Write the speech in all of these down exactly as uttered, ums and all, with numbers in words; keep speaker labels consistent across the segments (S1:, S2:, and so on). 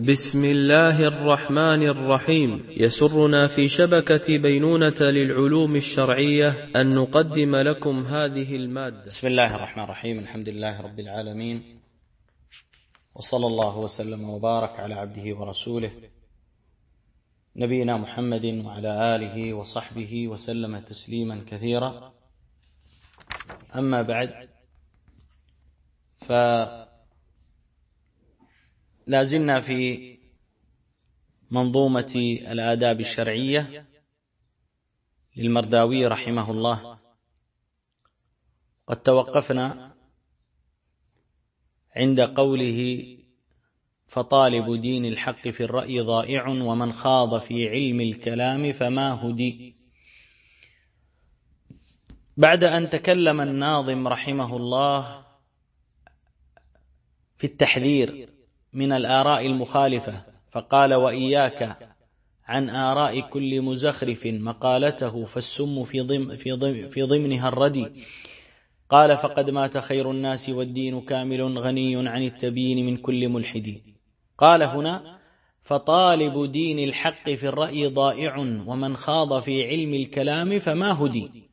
S1: بسم الله الرحمن الرحيم. يسرنا في شبكة بينونة للعلوم الشرعية أن نقدم لكم هذه المادة.
S2: بسم الله الرحمن الرحيم. الحمد لله رب العالمين، وصلى الله وسلم وبارك على عبده ورسوله نبينا محمد وعلى آله وصحبه وسلم تسليما كثيرا. أما بعد، فلا زلنا في منظومة الآداب الشرعية للمرداوي رحمه الله. قد توقفنا عند قوله: فطالب دين الحق في الرأي ضائع، ومن خاض في علم الكلام فما هدي. بعد أن تكلم الناظم رحمه الله في التحذير من الآراء المخالفة، فقال: وإياك عن آراء كل مزخرف مقالته، فالسم في ضمن في ضمن في ضمنها الردي. قال: فقد مات خير الناس والدين كامل، غني عن التبيين من كل ملحد. قال هنا: فطالب دين الحق في الرأي ضائع، ومن خاض في علم الكلام فما هدي.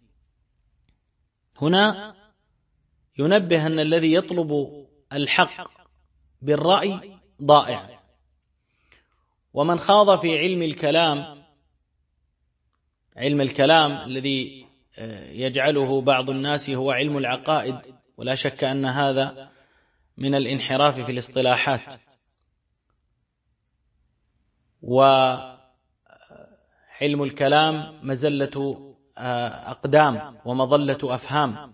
S2: هنا ينبه أن الذي يطلب الحق بالرأي ضائع، ومن خاض في علم الكلام، علم الكلام الذي يجعله بعض الناس هو علم العقائد، ولا شك أن هذا من الانحراف في الاصطلاحات، وعلم الكلام مزلة أقدام ومظلة أفهام،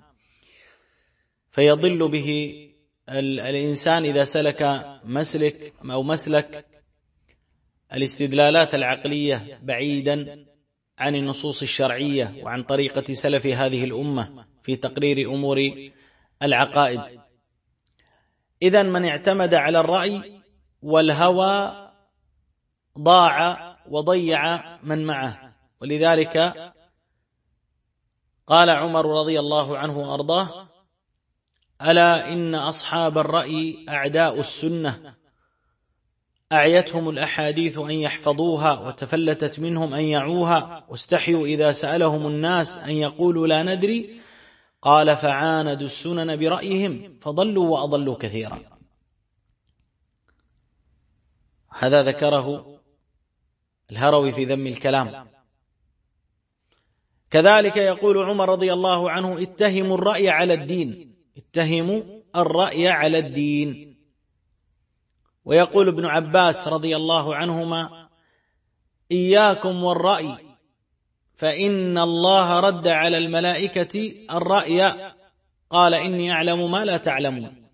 S2: فيضل به الإنسان إذا سلك مسلك أو مسلك الاستدلالات العقلية بعيدا عن النصوص الشرعية وعن طريقة سلف هذه الأمة في تقرير أمور العقائد. إذن من اعتمد على الرأي والهوى ضاع وضيع من معه. ولذلك قال عمر رضي الله عنه وأرضاه: ألا إن أصحاب الرأي أعداء السنة، أعيتهم الأحاديث أن يحفظوها، وتفلتت منهم أن يعوها، واستحيوا إذا سألهم الناس أن يقولوا لا ندري. قال: فعاندوا السنن برأيهم فضلوا وأضلوا كثيرا. هذا ذكره الهروي في ذم الكلام. كذلك يقول عمر رضي الله عنه: اتهموا الرأي على الدين، اتهموا الرأي على الدين. ويقول ابن عباس رضي الله عنهما: إياكم والرأي، فإن الله رد على الملائكة الرأي، قال: إني أعلم ما لا تعلمون.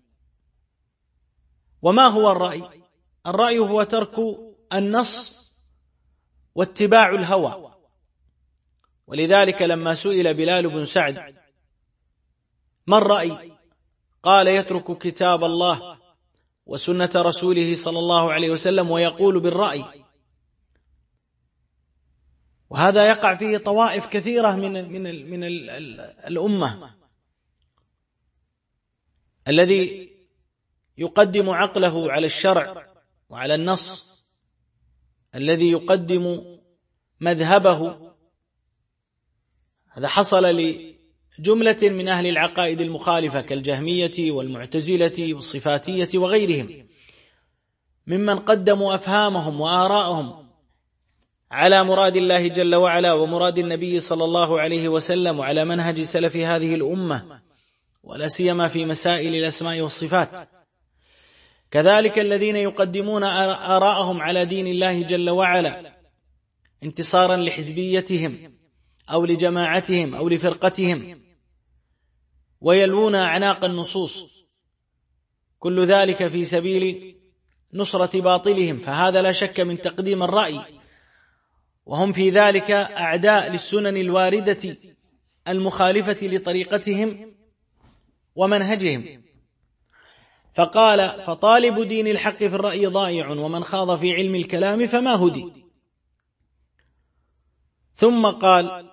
S2: وما هو الرأي؟ الرأي هو ترك النص واتباع الهوى. ولذلك لما سئل بلال بن سعد: ما الرأي؟ قال: يترك كتاب الله وسنة رسوله صلى الله عليه وسلم ويقول بالرأي. وهذا يقع فيه طوائف كثيرة من من من الأمة، الذي يقدم عقله على الشرع وعلى النص، الذي يقدم مذهبه. هذا حصل لجملة من أهل العقائد المخالفة كالجهمية والمعتزلة والصفاتية وغيرهم، ممن قدموا أفهامهم وآراءهم على مراد الله جل وعلا ومراد النبي صلى الله عليه وسلم وعلى منهج سلف هذه الأمة، ولا سيما في مسائل الأسماء والصفات. كذلك الذين يقدمون آراءهم على دين الله جل وعلا انتصارا لحزبيتهم أو لجماعتهم أو لفرقتهم، ويلوون أعناق النصوص، كل ذلك في سبيل نصرة باطلهم. فهذا لا شك من تقديم الرأي، وهم في ذلك أعداء للسنن الواردة المخالفة لطريقتهم ومنهجهم. فقال: فطالب دين الحق في الرأي ضائع، ومن خاض في علم الكلام فما هدي. ثم قال: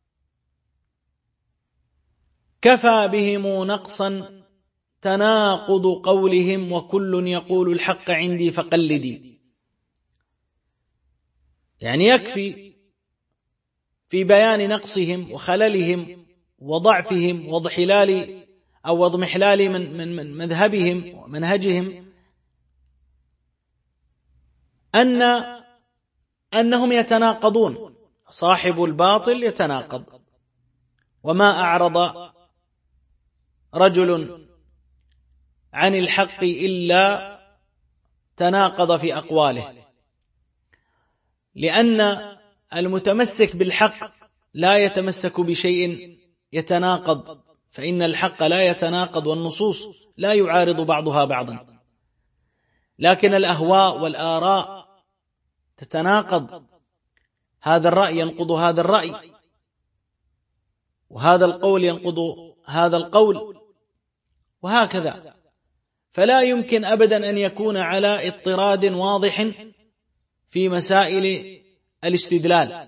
S2: كفى بهم نقصا تناقض قولهم، وكل يقول الحق عندي فقلدي. يعني يكفي في بيان نقصهم وخللهم وضعفهم واضحلال أو واضمحلال من, من, من مذهبهم ومنهجهم أن أنهم يتناقضون. صاحب الباطل يتناقض، وما أعرض رجل عن الحق إلا تناقض في أقواله، لأن المتمسك بالحق لا يتمسك بشيء يتناقض، فإن الحق لا يتناقض والنصوص لا يعارض بعضها بعضا، لكن الأهواء والآراء تتناقض، هذا الرأي ينقض هذا الرأي، وهذا القول ينقض هذا القول، وهكذا. فلا يمكن أبدا أن يكون على اضطراد واضح في مسائل الاستدلال.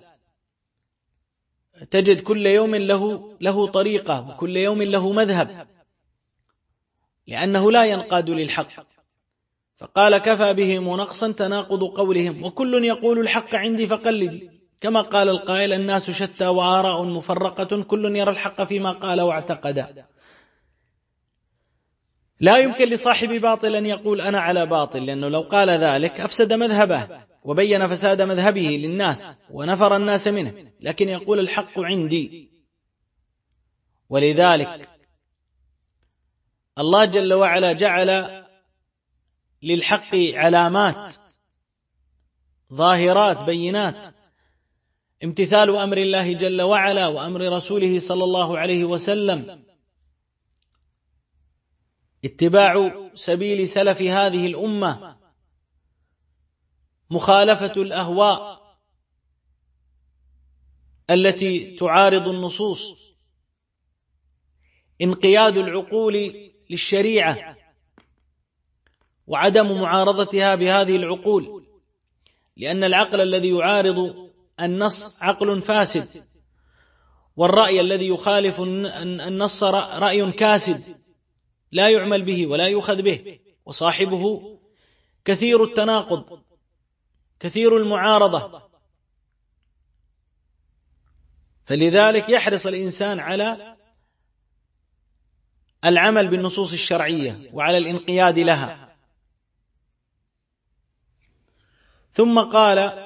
S2: تجد كل يوم له له طريقة، وكل يوم له مذهب، لأنه لا ينقاد للحق. فقال كفى بهم نقصا تناقض قولهم، وكل يقول الحق عندي فقلدي، كما قال القائل الناس شتى وآراء مفرقة كل يرى الحق فيما قال واعتقدا. لا يمكن لصاحب باطل أن يقول أنا على باطل، لأنه لو قال ذلك أفسد مذهبه وبين فساد مذهبه للناس ونفر الناس منه، لكن يقول الحق عندي. ولذلك الله جل وعلا جعل للحق علامات ظاهرات بينات، امتثال أمر الله جل وعلا وأمر رسوله صلى الله عليه وسلم، اتباع سبيل سلف هذه الأمة، مخالفة الأهواء التي تعارض النصوص، انقياد العقول للشريعة وعدم معارضتها بهذه العقول، لأن العقل الذي يعارض النص عقل فاسد، والرأي الذي يخالف النص رأي كاسد لا يعمل به ولا يؤخذ به، وصاحبه كثير التناقض كثير المعارضة. فلذلك يحرص الإنسان على العمل بالنصوص الشرعية وعلى الانقياد لها. ثم قال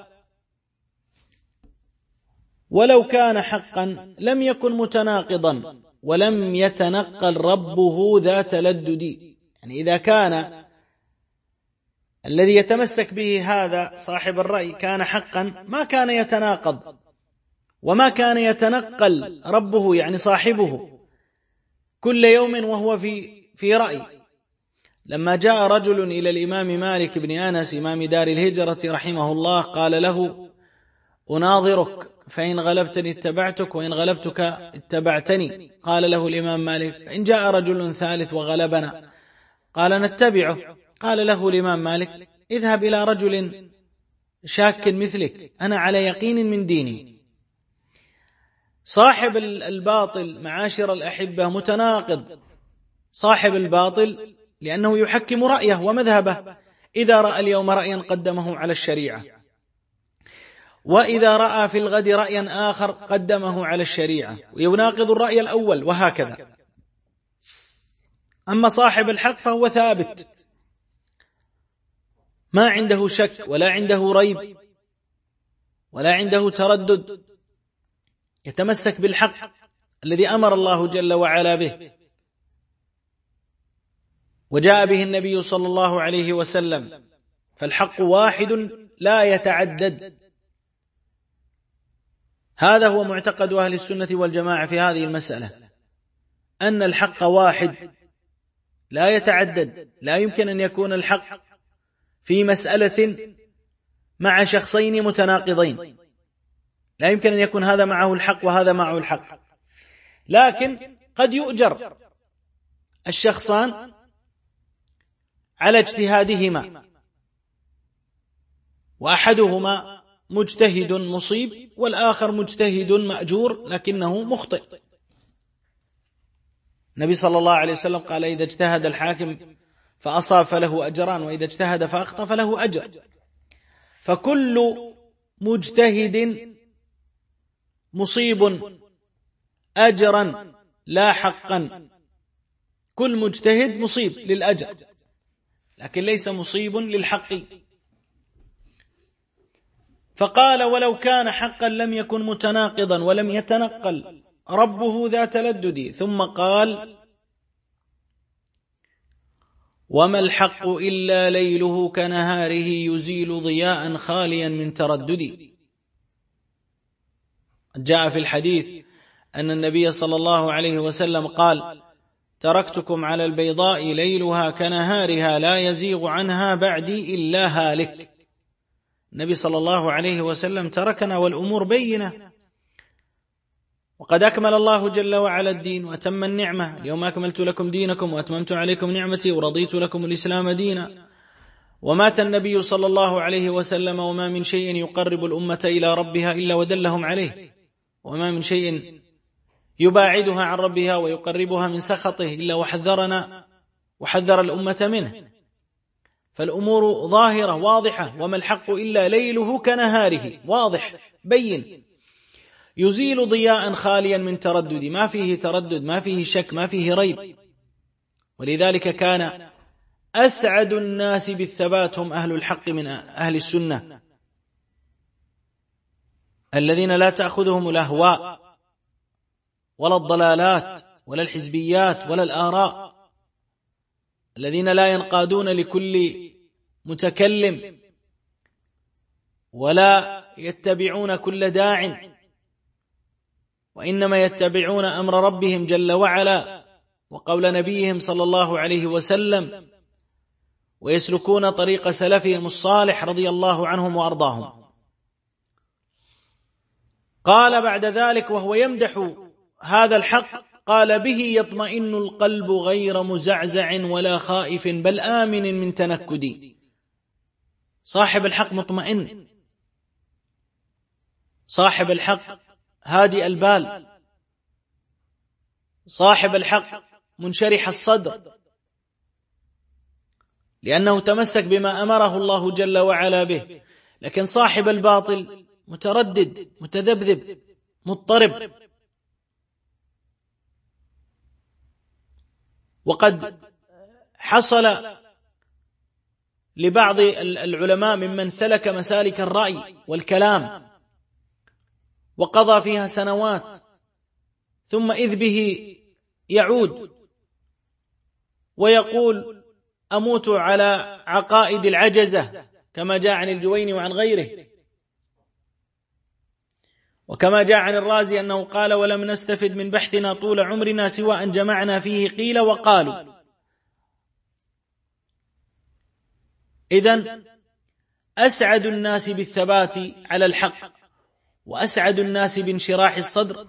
S2: ولو كان حقا لم يكن متناقضا ولم يتنقل ربه ذا تلدد. يعني إذا كان الذي يتمسك به هذا صاحب الرأي كان حقا ما كان يتناقض، وما كان يتنقل ربه يعني صاحبه كل يوم وهو في في رأي. لما جاء رجل إلى الإمام مالك بن أنس إمام دار الهجرة رحمه الله قال له أناظرك فإن غلبتني اتبعتك وإن غلبتك اتبعتني. قال له الإمام مالك إن جاء رجل ثالث وغلبنا قال نتبعه. قال له الإمام مالك اذهب إلى رجل شاك مثلك أنا على يقين من ديني. صاحب الباطل معاشر الأحبة متناقض، صاحب الباطل لأنه يحكم رأيه ومذهبه، إذا رأى اليوم رأيا قدمه على الشريعة، وإذا رأى في الغد رأيا آخر قدمه على الشريعة ويناقض الرأي الأول، وهكذا. أما صاحب الحق فهو ثابت، ما عنده شك ولا عنده ريب ولا عنده تردد، يتمسك بالحق الذي أمر الله جل وعلا به وجاء به النبي صلى الله عليه وسلم. فالحق واحد لا يتعدد. هذا هو معتقد أهل السنة والجماعة في هذه المسألة، أن الحق واحد لا يتعدد. لا يمكن أن يكون الحق في مسألة مع شخصين متناقضين، لا يمكن أن يكون هذا معه الحق وهذا معه الحق، لكن قد يؤجر الشخصان على اجتهادهما، وأحدهما مجتهد مصيب والآخر مجتهد مأجور لكنه مخطئ. النبي صلى الله عليه وسلم قال إذا اجتهد الحاكم فأصاب فله أجران، وإذا اجتهد فأخطأ فله أجر. فكل مجتهد مصيب أجرا لا حقا. كل مجتهد مصيب للأجر لكن ليس مصيب للحق. فقال ولو كان حقا لم يكن متناقضا ولم يتنقل ربه ذا تلدد. ثم قال وما الحق إلا ليله كنهاره يزيل ضياء خاليا من تردد. جاء في الحديث أن النبي صلى الله عليه وسلم قال تركتكم على البيضاء ليلها كنهارها لا يزيغ عنها بعدي إلا هالك. النبي صلى الله عليه وسلم تركنا والأمور بينة، وقد أكمل الله جل وعلا الدين وأتم النعمة. اليوم أكملت لكم دينكم وأتممت عليكم نعمتي ورضيت لكم الإسلام دينا. ومات النبي صلى الله عليه وسلم وما من شيء يقرب الأمة إلى ربها إلا ودلهم عليه، وما من شيء يباعدها عن ربها ويقربها من سخطه إلا وحذرنا وحذر الأمة منه. فالأمور ظاهرة واضحة. وما الحق إلا ليله كنهاره، واضح بين، يزيل ضياء خاليا من تردد، ما فيه تردد، ما فيه شك، ما فيه ريب. ولذلك كان أسعد الناس بالثبات هم أهل الحق من أهل السنة، الذين لا تأخذهم الأهواء ولا الضلالات ولا الحزبيات ولا الآراء، الذين لا ينقادون لكل متكلم ولا يتبعون كل داع، وإنما يتبعون أمر ربهم جل وعلا وقول نبيهم صلى الله عليه وسلم، ويسلكون طريق سلفهم الصالح رضي الله عنهم وأرضاهم. قال بعد ذلك وهو يمدح هذا الحق قال به يطمئن القلب غير مزعزع ولا خائف بل آمن من تنكد. صاحب الحق مطمئن، صاحب الحق هادئ البال، صاحب الحق منشرح الصدر، لأنه تمسك بما أمره الله جل وعلا به. لكن صاحب الباطل متردد متذبذب مضطرب. وقد حصل لبعض العلماء ممن سلك مسالك الرأي والكلام وقضى فيها سنوات ثم إذ به يعود ويقول أموت على عقائد العجزة، كما جاء عن الجويني وعن غيره، وكما جاء عن الرازي أنه قال ولم نستفد من بحثنا طول عمرنا سوى أن جمعنا فيه قيل وقالوا. إذن أسعد الناس بالثبات على الحق وأسعد الناس بانشراح الصدر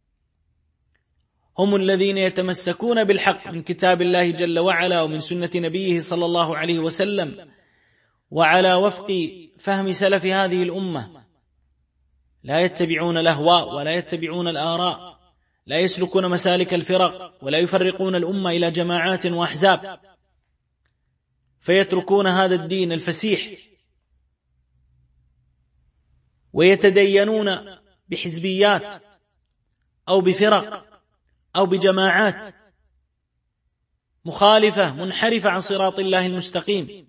S2: هم الذين يتمسكون بالحق من كتاب الله جل وعلا ومن سنة نبيه صلى الله عليه وسلم وعلى وفق فهم سلف هذه الأمة، لا يتبعون الأهواء ولا يتبعون الآراء، لا يسلكون مسالك الفرق ولا يفرقون الأمة إلى جماعات وأحزاب فيتركون هذا الدين الفسيح ويتدينون بحزبيات أو بفرق أو بجماعات مخالفة منحرفة عن صراط الله المستقيم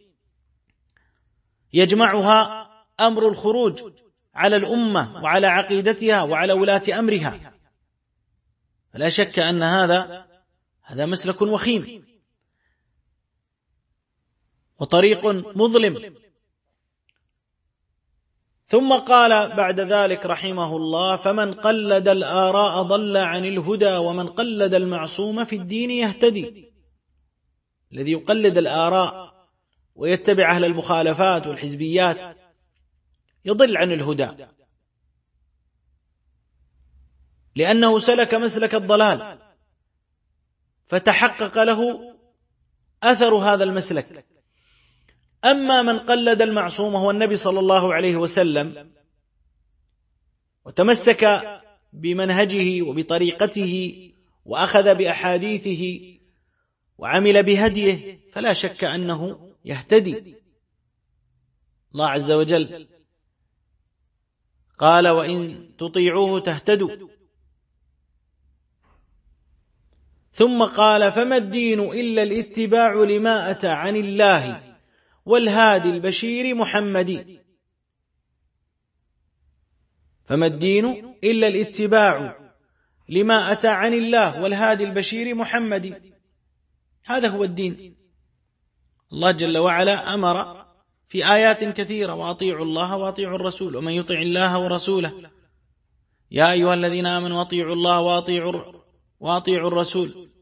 S2: يجمعها أمر الخروج على الأمة وعلى عقيدتها وعلى ولاة أمرها. فلا شك أن هذا هذا مسلك وخيم وطريق مظلم. ثم قال بعد ذلك رحمه الله فمن قلد الآراء ضل عن الهدى ومن قلد المعصوم في الدين يهتدي. الذي يقلد الآراء ويتبع أهل المخالفات والحزبيات يضل عن الهدى، لأنه سلك مسلك الضلال فتحقق له أثر هذا المسلك. أما من قلد المعصوم هو النبي صلى الله عليه وسلم وتمسك بمنهجه وبطريقته وأخذ بأحاديثه وعمل بهديه فلا شك أنه يهتدي. الله عز وجل قال وإن تطيعوه تهتدوا. ثم قال فما الدين إلا الاتباع لما أتى عن الله والهادي البشير محمد. فما الدين إلا الاتباع لما أتى عن الله والهادي البشير محمد. هذا هو الدين. الله جل وعلا أمر في آيات كثيرة وأطيعوا الله وأطيعوا الرسول ومن يطع الله ورسوله يا أيها الذين آمنوا أطيعوا الله وأطيعوا, وأطيعوا الرسول.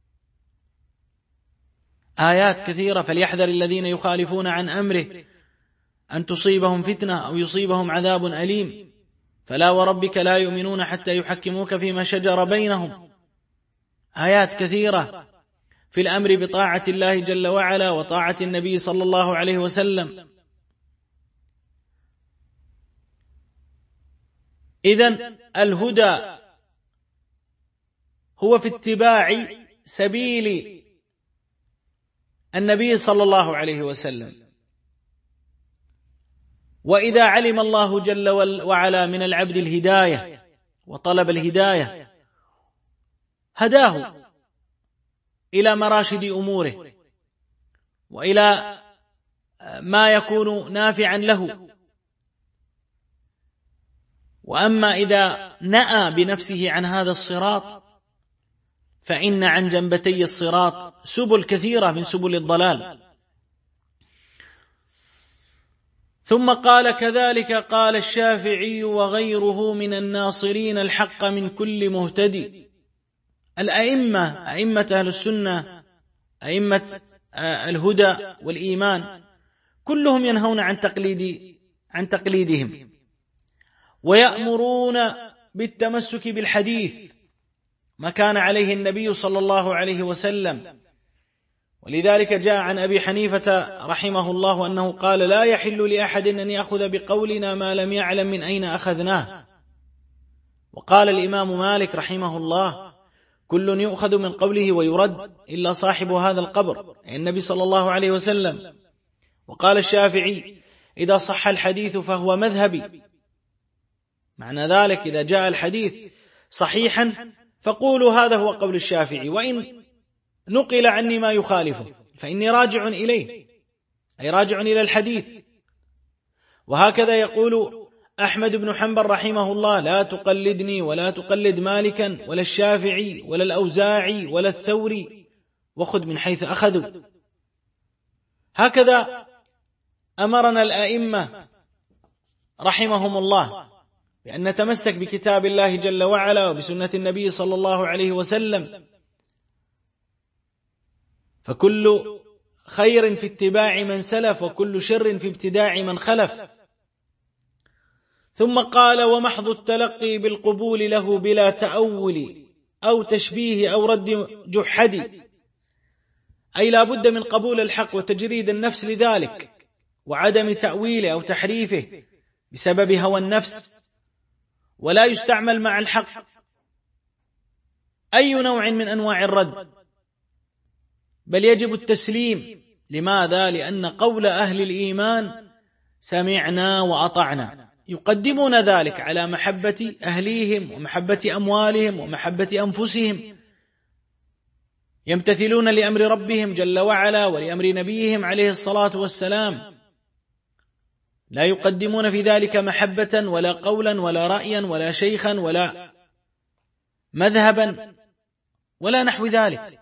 S2: آيات كثيرة. فليحذر الذين يخالفون عن أمره أن تصيبهم فتنة أو يصيبهم عذاب أليم. فلا وربك لا يؤمنون حتى يحكموك فيما شجر بينهم. آيات كثيرة في الأمر بطاعة الله جل وعلا وطاعة النبي صلى الله عليه وسلم. إذن الهدى هو في اتباع سبيل النبي صلى الله عليه وسلم. وإذا علم الله جل وعلا من العبد الهداية وطلب الهداية هداه إلى مراشد أموره وإلى ما يكون نافعا له. وأما إذا نأى بنفسه عن هذا الصراط فإن عن جنبتي الصراط سبل كثيرة من سبل الضلال. ثم قال كذلك قال الشافعي وغيره من الناصرين الحق من كل مهتدي. الأئمة أئمة أهل السنة أئمة الهدى والإيمان كلهم ينهون عن تقليد عن تقليدهم ويأمرون بالتمسك بالحديث ما كان عليه النبي صلى الله عليه وسلم. ولذلك جاء عن أبي حنيفة رحمه الله أنه قال لا يحل لأحد أن يأخذ بقولنا ما لم يعلم من أين أخذناه. وقال الإمام مالك رحمه الله كل يؤخذ من قوله ويرد إلا صاحب هذا القبر يعني النبي صلى الله عليه وسلم. وقال الشافعي إذا صح الحديث فهو مذهبي. معنى ذلك إذا جاء الحديث صحيحا فقولوا هذا هو قول الشافعي، وإن نقل عني ما يخالفه فإني راجع إليه أي راجع إلى الحديث. وهكذا يقول أحمد بن حنبل رحمه الله لا تقلدني ولا تقلد مالكا ولا الشافعي ولا الأوزاعي ولا الثوري وخذ من حيث أخذوا. هكذا أمرنا الأئمة رحمهم الله بأن نتمسك بكتاب الله جل وعلا وبسنة النبي صلى الله عليه وسلم. فكل خير في اتباع من سلف وكل شر في ابتداع من خلف. ثم قال ومحض التلقي بالقبول له بلا تأول أو تشبيه أو رد جحدي، أي لا بد من قبول الحق وتجريد النفس لذلك وعدم تأويله أو تحريفه بسبب هوى النفس. ولا يستعمل مع الحق أي نوع من أنواع الرد، بل يجب التسليم. لماذا؟ لأن قول أهل الإيمان سمعنا وأطعنا يقدمون ذلك على محبة أهليهم ومحبة أموالهم ومحبة أنفسهم، يمتثلون لأمر ربهم جل وعلا ولأمر نبيهم عليه الصلاة والسلام، لا يقدمون في ذلك محبة ولا قولا ولا رأيا ولا شيخا ولا مذهبا ولا نحو ذلك.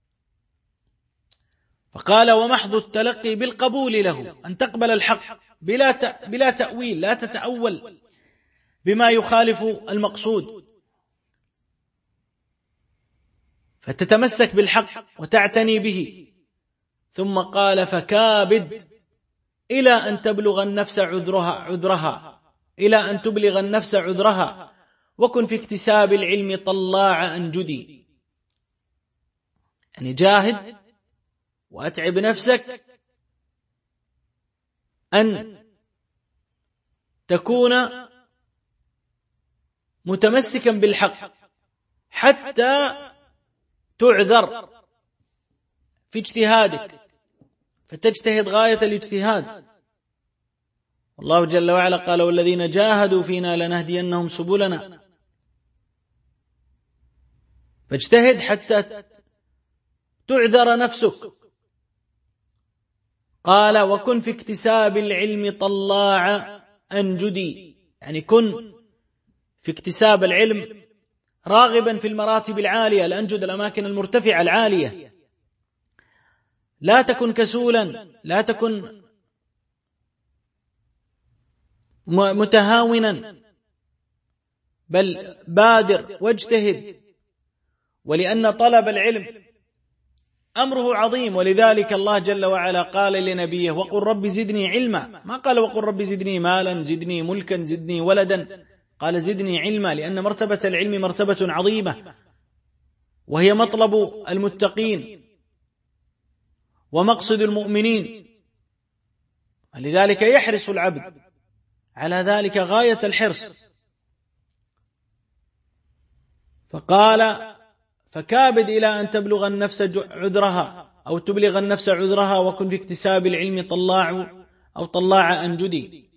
S2: فقال ومحض التلقي بالقبول له أن تقبل الحق بلا بلا تأويل، لا تتأول بما يخالف المقصود، فتتمسك بالحق وتعتني به. ثم قال فكابد إلى أن تبلغ النفس عذرها عذرها إلى أن تبلغ النفس عذرها وكن في اكتساب العلم طلاع أنجدي، يعني جاهد وأتعب نفسك أن تكون متمسكا بالحق حتى تعذر في اجتهادك فتجتهد غاية الاجتهاد. والله جل وعلا قال والذين جاهدوا فينا لنهدينهم سبلنا، فاجتهد حتى تعذر نفسك. قال وكن في اكتساب العلم طلاع أنجدي، يعني كن في اكتساب العلم راغبا في المراتب العالية، الأنجد الأماكن المرتفعة العالية، لا تكن كسولا، لا تكن متهاونا، بل بادر واجتهد. ولأن طلب العلم أمره عظيم، ولذلك الله جل وعلا قال لنبيه وقل رب زدني علما، ما قال وقل رب زدني مالا، زدني ملكا، زدني ولدا، قال زدني علما، لأن مرتبة العلم مرتبة عظيمة، وهي مطلب المتقين ومقصد المؤمنين، ولذلك يحرص العبد على ذلك غاية الحرص. فقال فكابد إلى أن تبلغ النفس عذرها أو تبلغ النفس عذرها، وكن في اكتساب العلم طلاع أو طلاع أنجدي.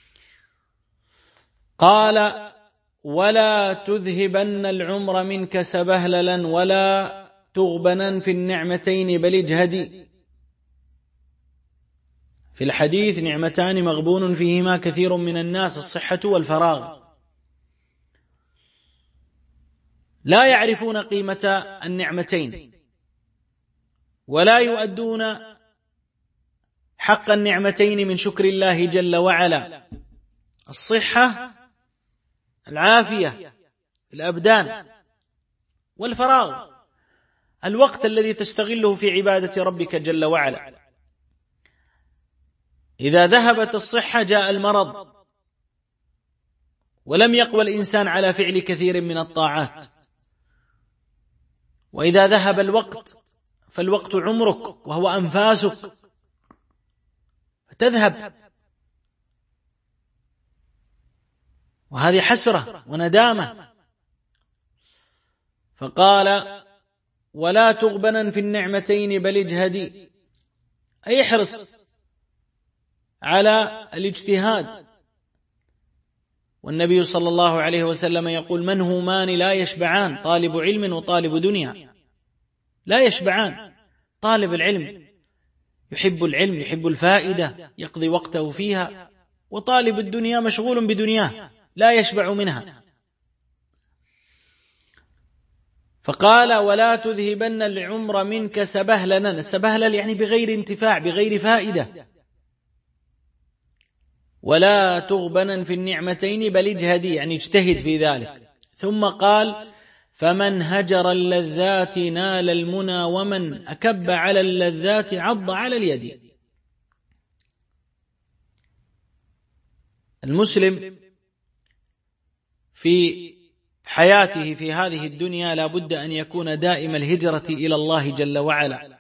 S2: قال ولا تذهبن العمر منك سبهللا ولا تغبنا في النعمتين بل اجهدي. في الحديث نعمتان مغبون فيهما كثير من الناس، الصحة والفراغ، لا يعرفون قيمة النعمتين ولا يؤدون حق النعمتين من شكر الله جل وعلا. الصحة، العافية، الأبدان، والفراغ، الوقت الذي تستغله في عبادة ربك جل وعلا. إذا ذهبت الصحة جاء المرض، ولم يقوى الإنسان على فعل كثير من الطاعات. وإذا ذهب الوقت فالوقت عمرك وهو أنفاسك، فتذهب، وهذه حسرة وندامة. فقال ولا تغبنا في النعمتين بل اجهدي، أي احرص على الاجتهاد. والنبي صلى الله عليه وسلم يقول منهومان لا يشبعان، طالب علم وطالب دنيا، لا يشبعان. طالب العلم يحب العلم، يحب الفائدة، يقضي وقته فيها، وطالب الدنيا مشغول بدنياه لا يشبع منها. فقال ولا تذهبن العمر منك سبهللا، السبهلل يعني بغير انتفاع، بغير فائدة. ولا تغبنا في النعمتين بل اجهدي، يعني اجتهد في ذلك. ثم قال فمن هجر اللذات نال المنى ومن أكب على اللذات عض على اليد. المسلم في حياته في هذه الدنيا لا بد أن يكون دائم الهجرة إلى الله جل وعلا،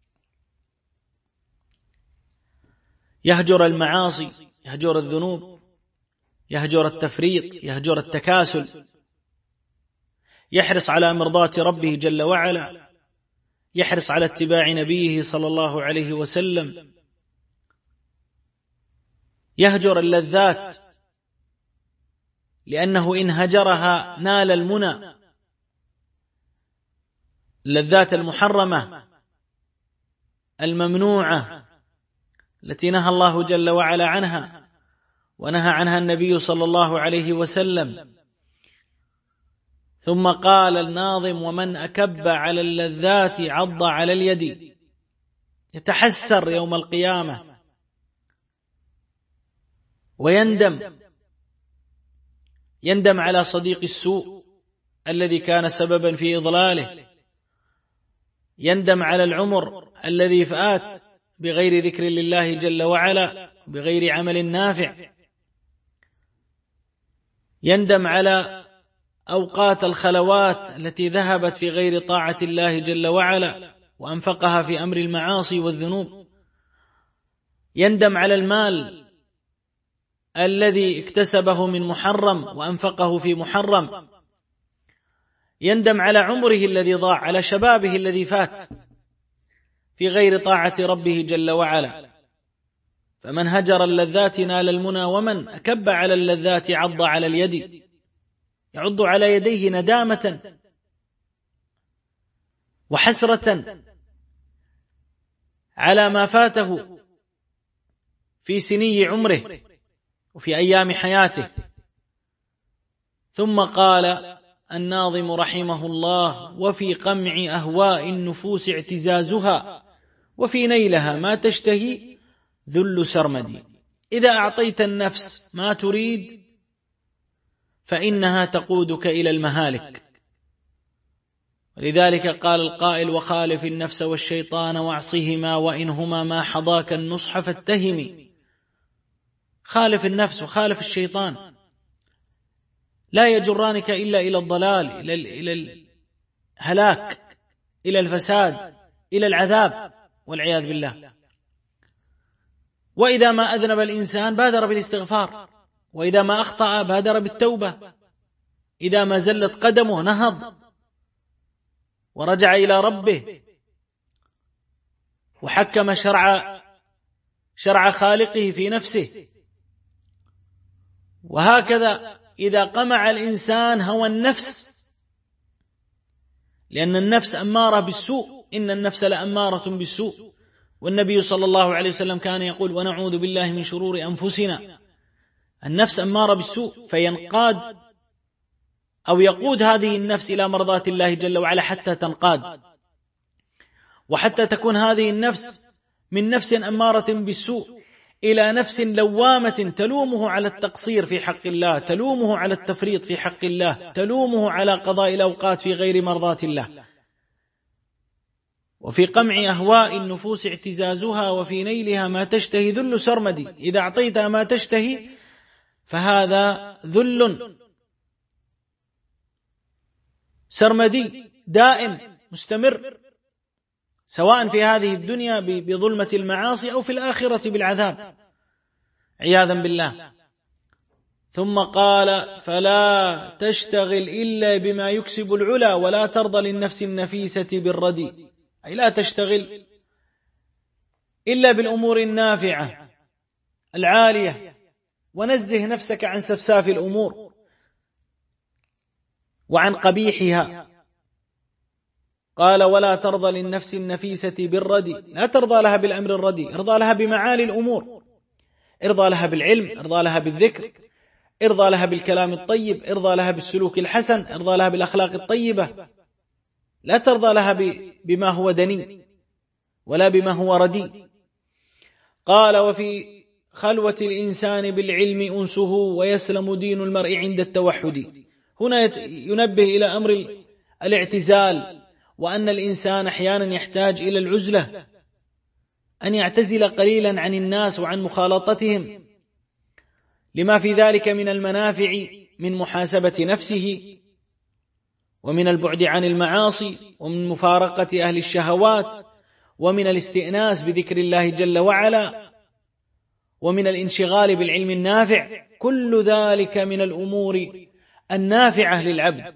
S2: يهجر المعاصي، يهجر الذنوب، يهجر التفريط، يهجر التكاسل، يحرص على مرضاة ربه جل وعلا، يحرص على اتباع نبيه صلى الله عليه وسلم، يهجر اللذات، لأنه إن هجرها نال المنى، اللذات المحرمة الممنوعة التي نهى الله جل وعلا عنها ونهى عنها النبي صلى الله عليه وسلم. ثم قال الناظم ومن أكب على اللذات عض على اليد، يتحسر يوم القيامة ويندم، يندم على صديق السوء الذي كان سببا في إضلاله، يندم على العمر الذي فات بغير ذكر لله جل وعلا، بغير عمل نافع، يندم على أوقات الخلوات التي ذهبت في غير طاعة الله جل وعلا وأنفقها في أمر المعاصي والذنوب، يندم على المال الذي اكتسبه من محرم وأنفقه في محرم، يندم على عمره الذي ضاع، على شبابه الذي فات في غير طاعة ربه جل وعلا. فمن هجر اللذات نال المنى، ومن أكب على اللذات عض على اليد، يعض على يديه ندامة وحسرة على ما فاته في سني عمره وفي أيام حياته. ثم قال الناظم رحمه الله: وفي قمع أهواء النفوس اعتزازها، وفي نيلها ما تشتهي ذل سرمدي. إذا أعطيت النفس ما تريد فإنها تقودك إلى المهالك. ولذلك قال القائل: وخالف النفس والشيطان واعصهما، وإنهما ما حضاك النصح فاتهمي. خالف النفس وخالف الشيطان، لا يجرانك إلا إلى الضلال، إلى الهلاك، إلى الفساد، إلى العذاب والعياذ بالله. وإذا ما أذنب الإنسان بادر بالاستغفار، وإذا ما أخطأ بادر بالتوبة، إذا ما زلت قدمه نهض ورجع إلى ربه وحكم شرع شرع خالقه في نفسه. وهكذا إذا قمع الإنسان هوى النفس، لأن النفس أمارة بالسوء، إن النفس لأمارة بالسوء. والنبي صلى الله عليه وسلم كان يقول: ونعوذ بالله من شرور أنفسنا. النفس أمارة بالسوء، فينقاد أو يقود هذه النفس إلى مرضاة الله جل وعلا حتى تنقاد، وحتى تكون هذه النفس من نفس أمارة بالسوء إلى نفس لوامة تلومه على التقصير في حق الله، تلومه على التفريط في حق الله، تلومه على قضاء الأوقات في غير مرضاة الله. وفي قمع أهواء النفوس اعتزازها، وفي نيلها ما تشتهي ذل سرمدي. إذا أعطيتها ما تشتهي فهذا ذل سرمدي دائم مستمر، سواء في هذه الدنيا بظلمة المعاصي أو في الآخرة بالعذاب عياذا بالله. ثم قال: فلا تشتغل إلا بما يكسب العلا، ولا ترضى للنفس النفيسة بالردي. أي لا تشتغل إلا بالأمور النافعة العالية، ونزه نفسك عن سفساف الأمور وعن قبيحها. قال: ولا ترضى للنفس النفيسة بالردي، لا ترضى لها بالأمر الردي، ارضى لها بمعالي الأمور، ارضى لها بالعلم، ارضى لها بالذكر، ارضى لها بالكلام الطيب، ارضى لها بالسلوك الحسن، ارضى لها بالأخلاق الطيبة. لا ترضى لها بما هو دني ولا بما هو ردي. قال: وفي خلوة الإنسان بالعلم أنسه، ويسلم دين المرء عند التوحد. هنا ينبه إلى أمر الاعتزال، وأن الإنسان أحيانا يحتاج إلى العزلة، أن يعتزل قليلا عن الناس وعن مخالطتهم، لما في ذلك من المنافع من محاسبة نفسه، ومن البعد عن المعاصي، ومن مفارقة أهل الشهوات، ومن الاستئناس بذكر الله جل وعلا، ومن الانشغال بالعلم النافع. كل ذلك من الأمور النافعة للعبد.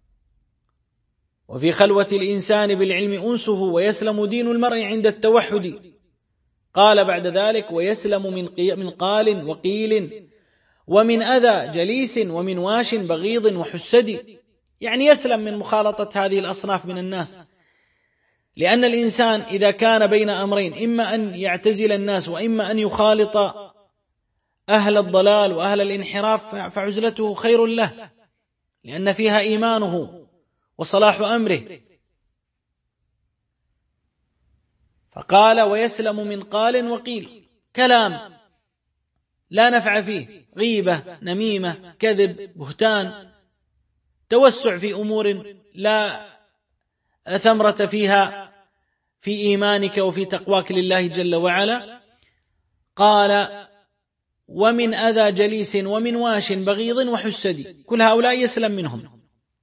S2: وفي خلوة الإنسان بالعلم أنسه، ويسلم دين المرء عند التوحد. قال بعد ذلك: ويسلم من قال وقيل، ومن أذى جليس، ومن واش بغيض وحسد. يعني يسلم من مخالطة هذه الأصناف من الناس، لأن الإنسان إذا كان بين أمرين، إما أن يعتزل الناس وإما أن يخالط أهل الضلال وأهل الانحراف، فعزلته خير له، لأن فيها إيمانه وصلاح أمره. فقال: ويسلم من قال وقيل، كلام لا نفع فيه، غيبة، نميمة، كذب، بهتان، توسع في أمور لا ثمرة فيها في إيمانك وفي تقواك لله جل وعلا. قال: ومن أذى جليس، ومن واش بغيض وحسد، كل هؤلاء يسلم منهم.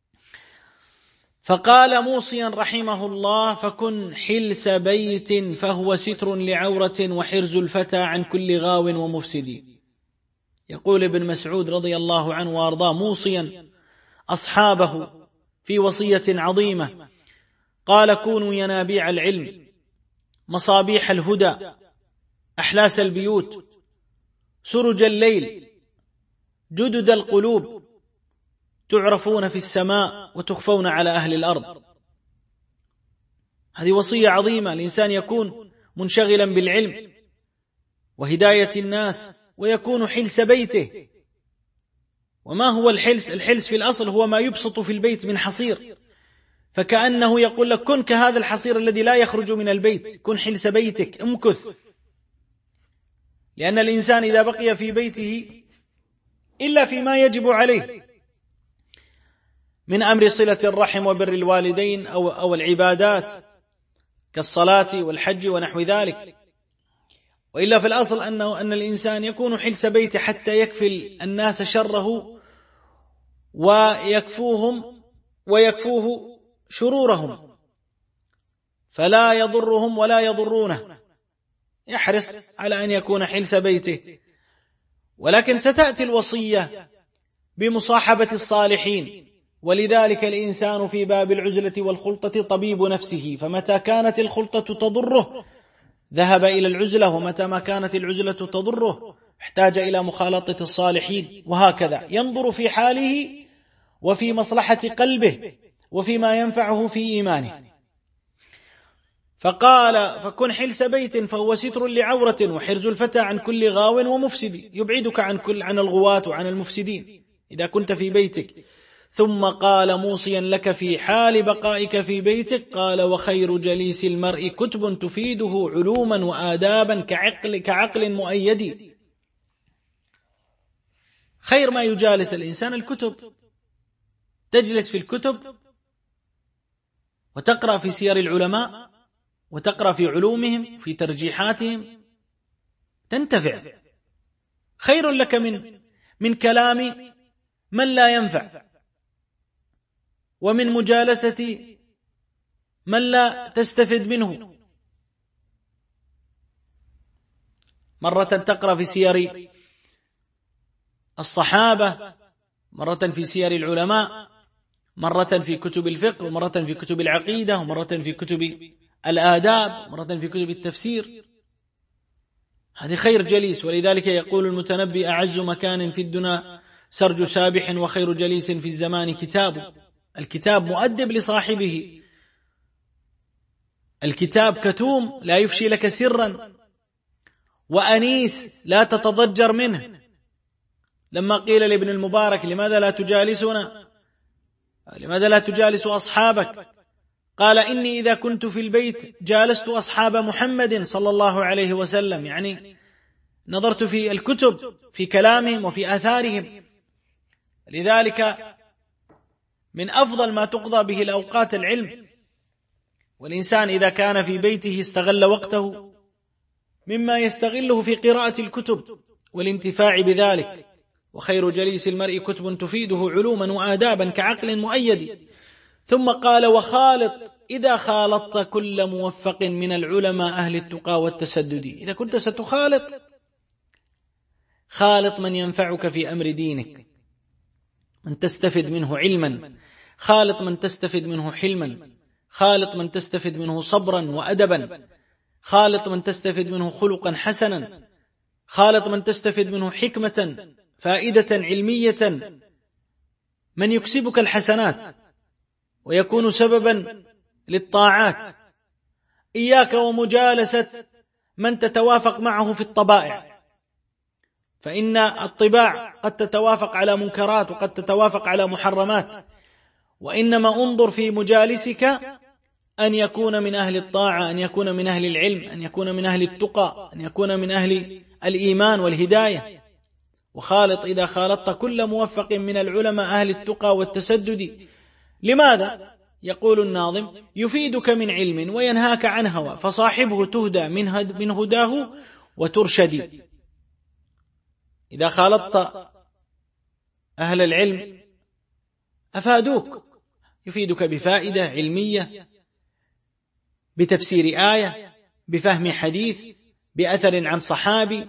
S2: فقال موصيا رحمه الله: فكن حلس بيت فهو ستر لعورة، وحرز الفتى عن كل غاو ومفسد. يقول ابن مسعود رضي الله عنه وارضاه موصيا أصحابه في وصية عظيمة، قال: كونوا ينابيع العلم، مصابيح الهدى، أحلاس البيوت، سرج الليل، جدد القلوب، تعرفون في السماء وتخفون على أهل الأرض. هذه وصية عظيمة، الإنسان يكون منشغلا بالعلم وهداية الناس ويكون حلس بيته. وما هو الحلس؟ الحلس في الأصل هو ما يبسط في البيت من حصير، فكأنه يقول لك كن كهذا الحصير الذي لا يخرج من البيت، كن حلس بيتك، امكث. لأن الإنسان إذا بقي في بيته إلا فيما يجب عليه من أمر صلة الرحم وبر الوالدين أو, أو العبادات كالصلاة والحج ونحو ذلك، وإلا في الأصل أنه أن الإنسان يكون حلس بيته حتى يكفي الناس شره ويكفوهم ويكفوه شرورهم، فلا يضرهم ولا يضرونه، يحرص على أن يكون حلس بيته. ولكن ستأتي الوصية بمصاحبة الصالحين، ولذلك الإنسان في باب العزلة والخلطة طبيب نفسه، فمتى كانت الخلطة تضره ذهب إلى العزلة، ومتى ما كانت العزلة تضره احتاج إلى مخالطة الصالحين، وهكذا ينظر في حاله وفي مصلحة قلبه وفيما ينفعه في إيمانه. فقال فكن حلس بيت فهو ستر لعورة وحرز الفتى عن كل غاو ومفسد، يبعدك عن كل عن الغواة وعن المفسدين إذا كنت في بيتك. ثم قال موصيا لك في حال بقائك في بيتك، قال وخير جليس المرء كتب تفيده علوما وآدابا كعقل, كعقل مؤيد. خير ما يجالس الإنسان الكتب، تجلس في الكتب وتقرأ في سير العلماء وتقرأ في علومهم في ترجيحاتهم، تنتفع. خير لك من من كلام من لا ينفع، ومن مجالسة من لا تستفد منه. مرة تقرأ في سير الصحابة، مرة في سير العلماء، مرة في كتب الفقه، ومرة في كتب العقيدة، ومرة في كتب الآداب، مرة في كتب التفسير. هذه خير جليس. ولذلك يقول المتنبي أعز مكان في الدنا سرج سابح، وخير جليس في الزمان كتاب. الكتاب مؤدب لصاحبه، الكتاب كتوم لا يفشي لك سرا، وأنيس لا تتضجر منه. لما قيل لابن المبارك لماذا لا تجالسنا، لماذا لا تجالس أصحابك، قال إني إذا كنت في البيت جالست أصحاب محمد صلى الله عليه وسلم، يعني نظرت في الكتب في كلامهم وفي آثارهم. لذلك من أفضل ما تقضى به الأوقات العلم، والإنسان إذا كان في بيته استغل وقته مما يستغله في قراءة الكتب والانتفاع بذلك. وخير جليس المرء كتب تفيده علوما وآدابا كعقل مؤيد. ثم قال وخالط إذا خالطت كل موفق من العلماء أهل التقى والتسدد. إذا كنت ستخالط، خالط من ينفعك في أمر دينك، من تستفد منه علما، خالط من تستفد منه حلما، خالط من تستفد منه صبرا وأدبا، خالط من تستفد منه خلقا حسنا، خالط من تستفد منه حكمة فائدة علمية، من يكسبك الحسنات ويكون سببا للطاعات. إياك ومجالسة من تتوافق معه في الطبائع، فإن الطباع قد تتوافق على منكرات وقد تتوافق على محرمات، وإنما انظر في مجالسك أن يكون من أهل الطاعة، أن يكون من أهل العلم، أن يكون من أهل التقى، أن يكون من أهل الإيمان والهداية. وخالط إذا خالطت كل موفق من العلماء أهل التقى والتسدد. لماذا؟ يقول الناظم يفيدك من علم وينهاك عن هوى، فصاحبه تهدى من هداه وترشد. إذا خالطت أهل العلم أفادوك، يفيدك بفائدة علمية، بتفسير آية، بفهم حديث، بأثر عن صحابي،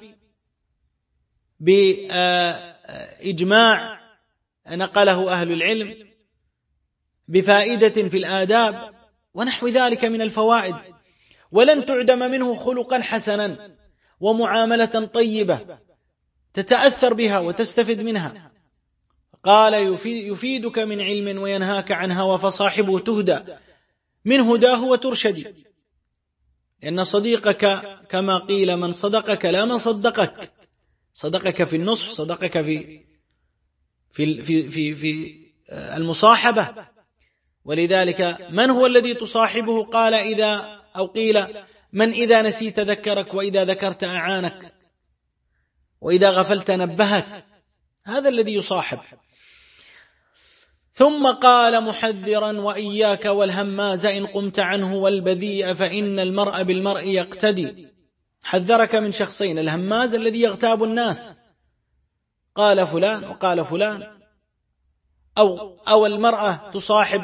S2: بإجماع نقله أهل العلم، بفائدة في الآداب ونحو ذلك من الفوائد. ولن تعدم منه خلقا حسنا، ومعاملة طيبة تتأثر بها وتستفد منها. قال يفيدك من علم وينهاك عن هوى فصاحبه تهدى من هداه وترشدي، لأن صديقك كما قيل من صدقك لا من صدقك، صدقك في النصح، صدقك في في في في, في المصاحبة. ولذلك من هو الذي تصاحبه؟ قال إذا أو قيل من إذا نسيت ذكرك، وإذا ذكرت أعانك، وإذا غفلت نبهك، هذا الذي يصاحب. ثم قال محذرا وإياك والهماز إن قمت عنه والبذيء فإن المرء بالمرء يقتدي. حذرك من شخصين، الهماز الذي يغتاب الناس، قال فلان وقال فلان، أو, أو المرأة تصاحب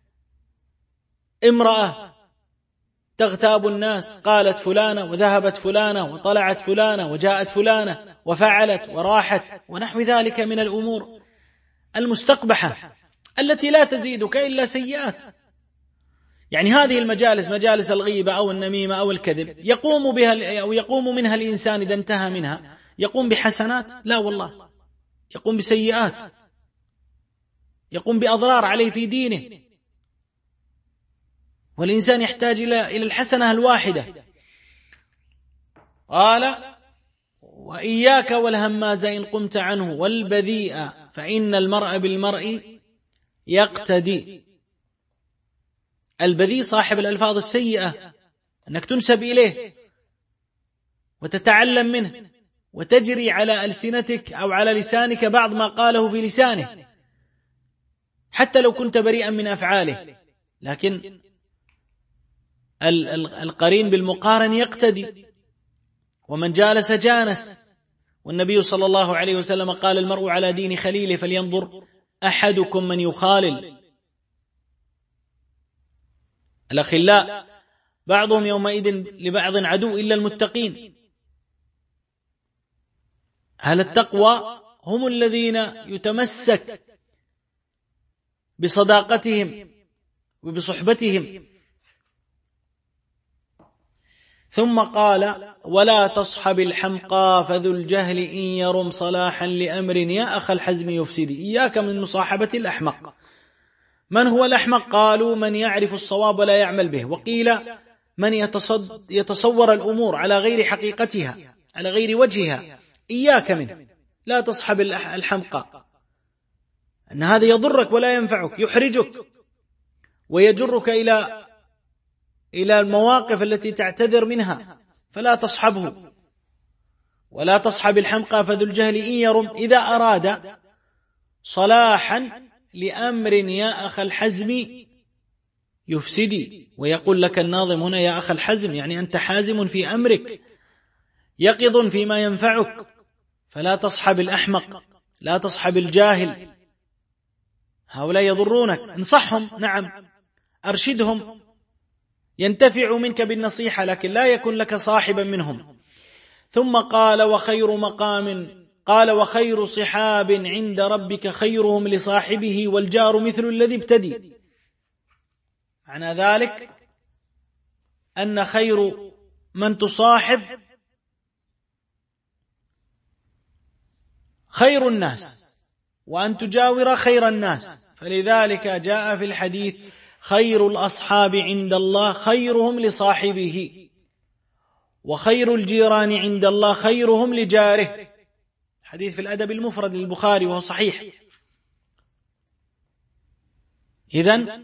S2: امرأة تغتاب الناس، قالت فلانة وذهبت فلانة وطلعت فلانة وجاءت فلانة وفعلت وراحت ونحو ذلك من الأمور المستقبحة التي لا تزيدك إلا سيئات. يعني هذه المجالس، مجالس الغيبة أو النميمة أو الكذب، يقوم بها أو يقوم منها الإنسان إذا انتهى منها، يقوم بحسنات؟ لا والله، يقوم بسيئات، يقوم بأضرار عليه في دينه. والإنسان يحتاج إلى الحسنة الواحدة. قال وإياك والهماز إن قمت عنه والبذيء فإن المرء بالمرء يقتدي. البذيء صاحب الألفاظ السيئة، أنك تنسب إليه وتتعلم منه وتجري على ألسنتك أو على لسانك بعض ما قاله في لسانه، حتى لو كنت بريئا من أفعاله، لكن القرين بالمقارن يقتدي. ومن جالس جانس، والنبي صلى الله عليه وسلم قال المرء على دين خليله فلينظر أحدكم من يخالل. الأخلاء بعضهم يومئذ لبعض عدو إلا المتقين. أهل التقوى هم الذين يتمسك بصداقتهم وبصحبتهم. ثم قال ولا تصحب الحمقى فذو الجهل إن يرم صلاحا لأمر يا أخ الحزم يفسدي. إياك من مصاحبة الأحمق. من هو الأحمق؟ قالوا من يعرف الصواب ولا يعمل به، وقيل من يتصور الأمور على غير حقيقتها، على غير وجهها. إياك منه، لا تصحب الحمقى، أن هذا يضرك ولا ينفعك، يحرجك ويجرك إلى إلى المواقف التي تعتذر منها، فلا تصحبه. ولا تصحب الحمقى فذو الجهل إن يرم إذا أراد صلاحا لأمر يا أخ الحزم يفسدي. ويقول لك الناظم هنا يا أخ الحزم، يعني أنت حازم في أمرك، يقظ فيما ينفعك، فلا تصحب الأحمق، لا تصحب الجاهل. هؤلاء يضرونك، انصحهم، نعم، أرشدهم، ينتفع منك بالنصيحة، لكن لا يكن لك صاحبا منهم. ثم قال وخير مقام، قال وخير صحاب عند ربك خيرهم لصاحبه والجار مثل الذي ابتدي. معنى ذلك أن خير من تصاحب خير الناس، وأن تجاور خير الناس. فلذلك جاء في الحديث خير الأصحاب عند الله خيرهم لصاحبه، وخير الجيران عند الله خيرهم لجاره. حديث في الأدب المفرد للبخاري وهو صحيح. إذن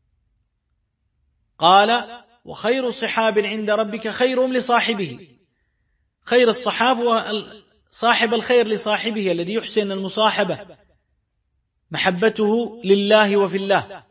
S2: قال وخير صحاب عند ربك خيرهم لصاحبه. خير الصحاب هو صاحب الخير لصاحبه، الذي يحسن المصاحبة، محبته لله وفي الله،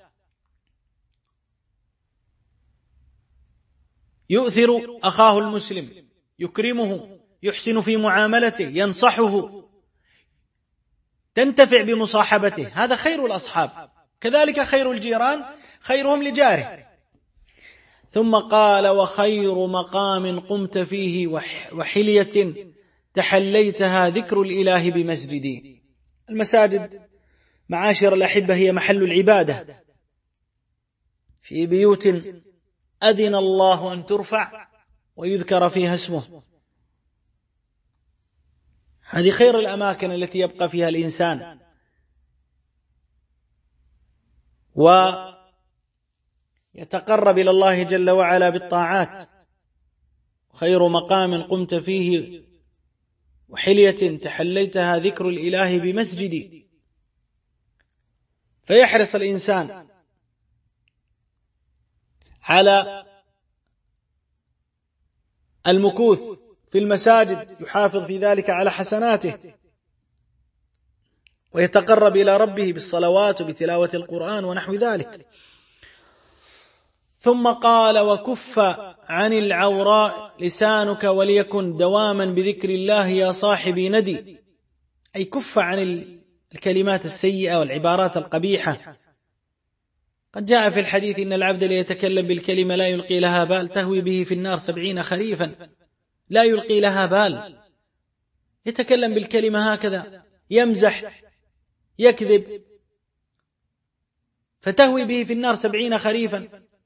S2: يؤثر أخاه المسلم، يكرمه، يحسن في معاملته، ينصحه، تنتفع بمصاحبته. هذا خير الأصحاب. كذلك خير الجيران خيرهم لجاره. ثم قال وخير مقام قمت فيه وحلية تحليتها ذكر الإله بمسجدي. المساجد معاشر الأحبة هي محل العبادة، في بيوت أذن الله أن ترفع ويذكر فيها اسمه هذه خير الأماكن التي يبقى فيها الإنسان، ويتقرب إلى الله جل وعلا بالطاعات. خير مقام قمت فيه وحلية تحليتها ذكر الإله بمسجدي. فيحرص الإنسان على المكوث في المساجد، يحافظ في ذلك على حسناته، ويتقرب إلى ربه بالصلوات وبتلاوة القرآن ونحو ذلك. ثم قال: وكف عن العوراء لسانك وليكن دواما بذكر الله يا صاحبي ندي. أي كف عن الكلمات السيئة والعبارات القبيحة. قد جاء في الحديث: إن العبد ليتكلم بالكلمة لا يلقي لها بال تهوي به في النار سبعين خريفا. لا يلقي لها بال، يتكلم بالكلمة هكذا، يمزح، يكذب، فتهوي به في النار سبعين خريفا.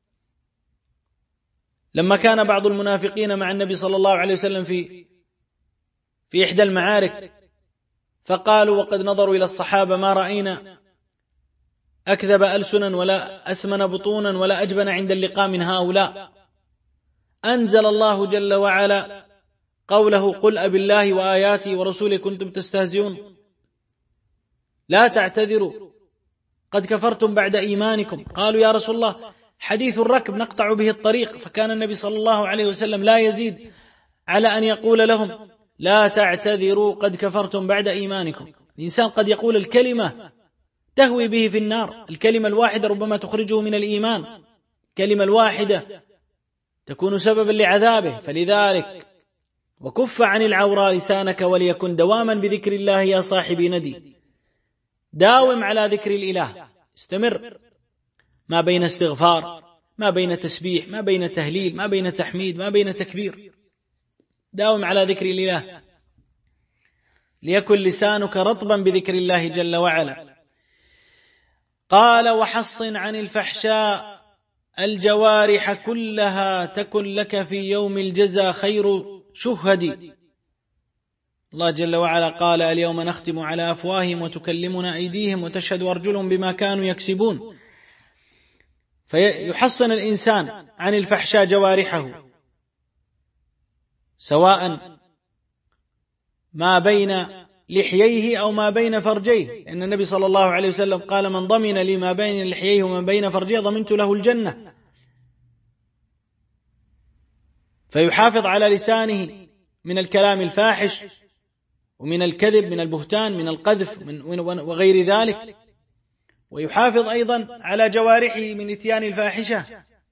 S2: لما كان بعض المنافقين مع النبي صلى الله عليه وسلم في في إحدى المعارك، فقالوا وقد نظروا إلى الصحابة: ما رأينا أكذب ألسنا ولا أسمن بطونا ولا أجبن عند اللقاء من هؤلاء. أنزل الله جل وعلا قوله: قل أب الله وآياته ورسوله كنتم تستهزئون لا تعتذروا قد كفرتم بعد إيمانكم. قالوا: يا رسول الله، حديث الركب نقطع به الطريق. فكان النبي صلى الله عليه وسلم لا يزيد على أن يقول لهم: لا تعتذروا قد كفرتم بعد إيمانكم. الإنسان قد يقول الكلمة تهوي به في النار، الكلمة الواحدة ربما تخرجه من الإيمان، الكلمة الواحدة تكون سببا لعذابه. فلذلك وكف عن العوراء لسانك وليكن دواما بذكر الله يا صاحبي ندي. داوم على ذكر الإله، استمر، ما بين استغفار، ما بين تسبيح، ما بين تهليل، ما بين تحميد، ما بين تكبير. داوم على ذكر الإله ليكن لسانك رطبا بذكر الله جل وعلا. قال: وحصن عن الفحشاء الجوارح كلها تكن لك في يوم الجزاء خير شهدي. الله جل وعلا قال: اليوم نختم على أفواههم وتكلمنا أيديهم وتشهد أرجلهم بما كانوا يكسبون. فيحصن الإنسان عن الفحشاء جوارحه، سواء ما بين لحييه أو ما بين فرجيه، لأن النبي صلى الله عليه وسلم قال: من ضمن لي ما بين لحييه وما بين فرجيه ضمنت له الجنة. فيحافظ على لسانه من الكلام الفاحش ومن الكذب، من البهتان، من القذف من وغير ذلك. ويحافظ أيضا على جوارحه من إتيان الفاحشة،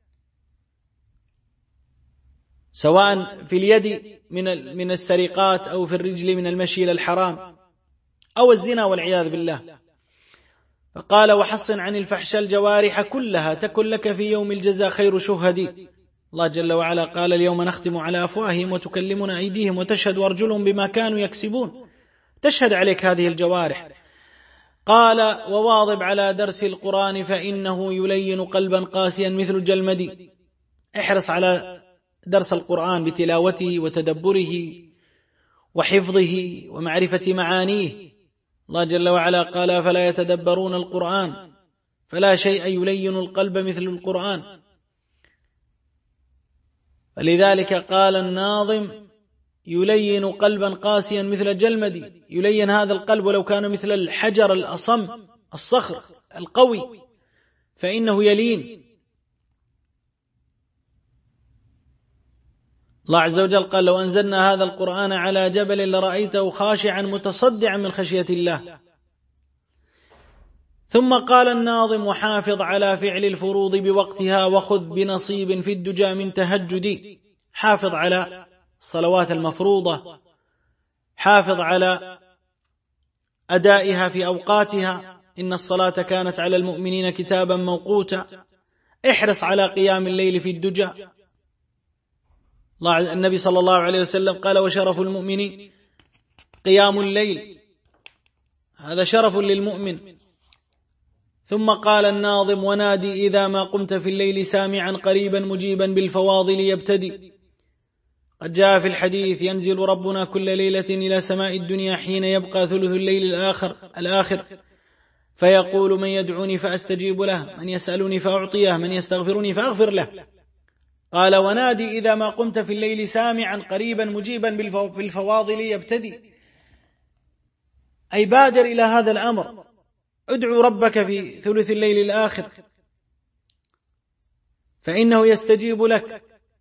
S2: سواء في اليد من من السرقات أو في الرجل من المشي إلى الحرام أو الزنا والعياذ بالله. فقال: وحصن عن الفحشاء الجوارح كلها تكن لك في يوم الجزاء خير شهدي. الله جل وعلا قال: اليوم نختم على أفواههم وتكلمنا أيديهم وتشهد أرجلهم بما كانوا يكسبون. تشهد عليك هذه الجوارح. قال: وواظب على درس القرآن فإنه يلين قلبا قاسيا مثل الجلمد. احرص على درس القرآن بتلاوته وتدبره وحفظه ومعرفة معانيه. الله جل وعلا قال: فلا يتدبرون القرآن فلا شيء يلين القلب مثل القرآن. فلذلك قال الناظم: يلين قلبا قاسيا مثل الجلمد. يلين هذا القلب ولو كان مثل الحجر الأصم الصخر القوي، فإنه يلين. الله عز وجل قال: لو أنزلنا هذا القرآن على جبل لرأيته خاشعا متصدعا من خشية الله. ثم قال الناظم: وحافظ على فعل الفروض بوقتها وخذ بنصيب في الدجى من تهجدي. حافظ على الصلوات المفروضة، حافظ على أدائها في أوقاتها، إن الصلاة كانت على المؤمنين كتابا موقوتا. احرص على قيام الليل في الدجى. الله النبي صلى الله عليه وسلم قال: وشرف المؤمن قيام الليل، هذا شرف للمؤمن. ثم قال الناظم: ونادي إذا ما قمت في الليل سامعا قريبا مجيبا بالفواضل يبتدي. قد جاء في الحديث: ينزل ربنا كل ليلة إلى سماء الدنيا حين يبقى ثلث الليل الآخر, الآخر فيقول: من يدعوني فأستجيب له، من يسألني فأعطيه، من يستغفرني فأغفر له. قال: ونادي إذا ما قمت في الليل سامعا قريبا مجيبا بالفواضل يبتدي. أي بادر إلى هذا الأمر، ادعو ربك في ثلث الليل الآخر فإنه يستجيب لك.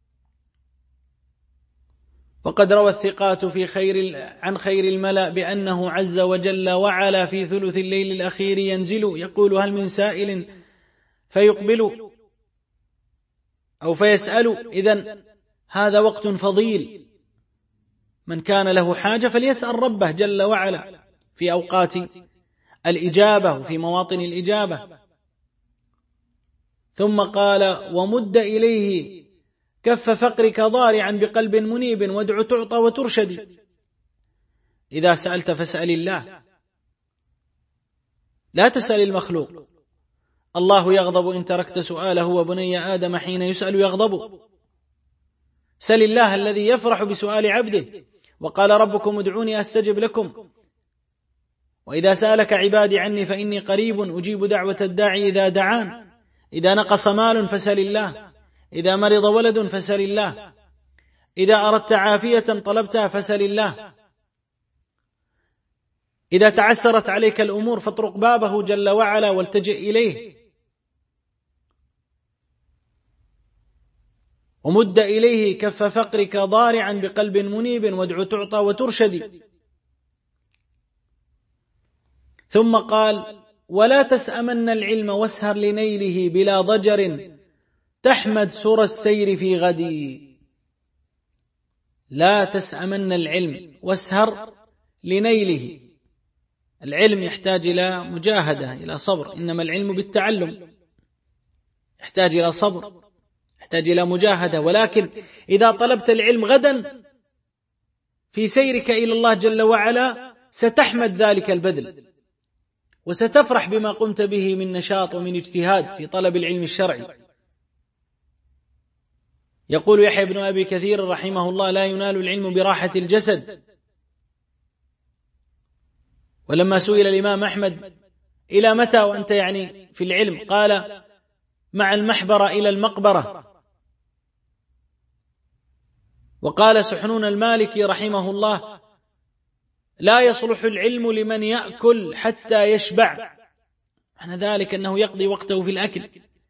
S2: وقد روى الثقات في خير عن خير الملأ بأنه عز وجل وعلا في ثلث الليل الأخير ينزل يقول: هل من سائل فيقبل أو فيسأل. إذن هذا وقت فضيل، من كان له حاجة فليسأل ربه جل وعلا في أوقات الإجابة وفي مواطن الإجابة. ثم قال: ومد إليه كف فقرك ضارعا بقلب منيب وادع تعطى وترشد. إذا سألت فاسأل الله، لا تسأل المخلوق. الله يغضب إن تركت سؤاله، وبني آدم حين يسأل يغضب. سل الله الذي يفرح بسؤال عبده. وقال: ربكم ادعوني أستجب لكم. وإذا سألك عبادي عني فإني قريب أجيب دعوة الداعي إذا دعان. إذا نقص مال فسل الله، إذا مرض ولد فسل الله، إذا أردت عافية طلبتها فسل الله، إذا تعسرت عليك الأمور فاطرق بابه جل وعلا والتجئ إليه. ومد إليه كف فقرك ضارعا بقلب منيب وادع تعطى وترشد. ثم قال: ولا تسأمن العلم واسهر لنيله بلا ضجر تحمد سر السير في غدي. لا تسأمن العلم واسهر لنيله. العلم يحتاج إلى مجاهدة، إلى صبر. إنما العلم بالتعلم، يحتاج إلى صبر، يحتاج إلى مجاهدة. ولكن إذا طلبت العلم غدا في سيرك إلى الله جل وعلا ستحمد ذلك البذل، وستفرح بما قمت به من نشاط ومن اجتهاد في طلب العلم الشرعي. يقول يحيى بن أبي كثير رحمه الله: لا ينال العلم براحة الجسد. ولما سئل الإمام أحمد: إلى متى وأنت يعني في العلم؟ قال: مع المحبرة إلى المقبرة. وقال سحنون المالكي رحمه الله: لا يصلح العلم لمن يأكل حتى يشبع. معنى ذلك أنه يقضي وقته في الأكل،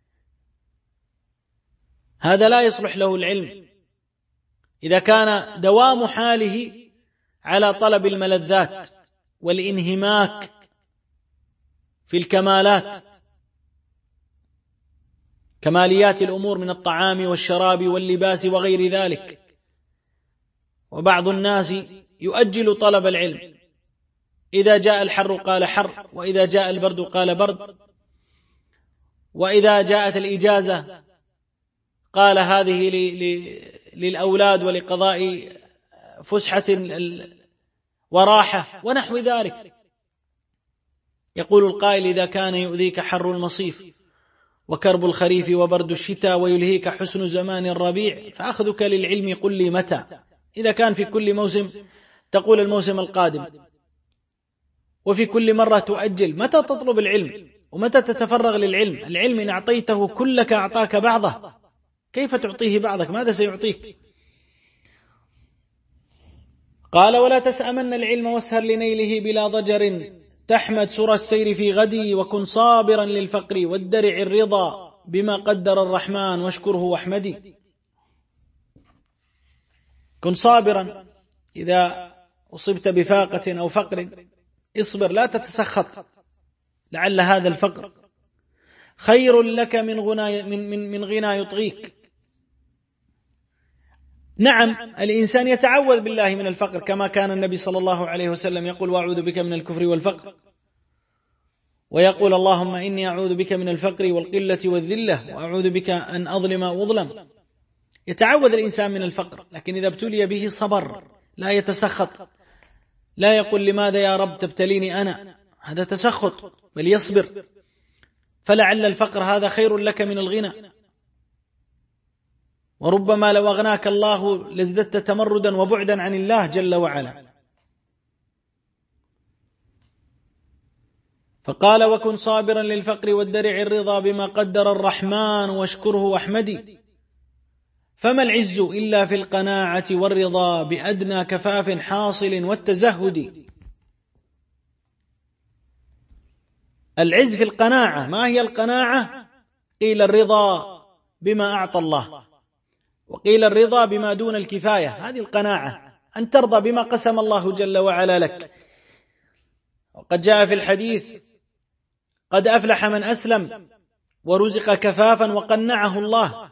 S2: هذا لا يصلح له العلم. إذا كان دوام حاله على طلب الملذات والانهماك في الكمالات، كماليات الأمور من الطعام والشراب واللباس وغير ذلك. وبعض الناس يؤجل طلب العلم، إذا جاء الحر قال حر، وإذا جاء البرد قال برد، وإذا جاءت الإجازة قال هذه للأولاد ولقضاء فسحة وراحة ونحو ذلك. يقول القائل: إذا كان يؤذيك حر المصيف وكرب الخريف وبرد الشتاء ويلهيك حسن زمان الربيع فأخذك للعلم قل لي متى. إذا كان في كل موسم تقول الموسم القادم، وفي كل مرة تؤجل، متى تطلب العلم ومتى تتفرغ للعلم؟ العلم إن أعطيته كلك أعطاك بعضه، كيف تعطيه بعضك؟ ماذا سيعطيك؟ قال: ولا تسأمن العلم واسهر لنيله بلا ضجر تحمد سر السير في غدي وكن صابرا للفقر والدرع الرضا بما قدر الرحمن واشكره واحمدي. كن صابرا إذا أصبت بفاقة أو فقر، اصبر لا تتسخط، لعل هذا الفقر خير لك من غنى من من من غنى يطغيك. نعم، الإنسان يتعوذ بالله من الفقر، كما كان النبي صلى الله عليه وسلم يقول: وأعوذ بك من الكفر والفقر، ويقول: اللهم إني أعوذ بك من الفقر والقلة والذلة وأعوذ بك أن أظلم وأظلم. يتعوذ الإنسان من الفقر، لكن إذا ابتلي به صبر، لا يتسخط، لا يقول لماذا يا رب تبتليني أنا، هذا تسخط، بل يصبر، فلعل الفقر هذا خير لك من الغنى. وربما لو أغناك الله لازددت تمردا وبعدا عن الله جل وعلا. فقال: وكن صابرا للفقر والدرع الرضا بما قدر الرحمن واشكره واحمدي، فما العز إلا في القناعة والرضا بأدنى كفاف حاصل والتزهد. العز في القناعة. ما هي القناعة؟ قيل الرضا بما أعطى الله، وقيل الرضا بما دون الكفاية. هذه القناعة، أن ترضى بما قسم الله جل وعلا لك. وقد جاء في الحديث: قد أفلح من أسلم ورزق كفافا وقنعه الله.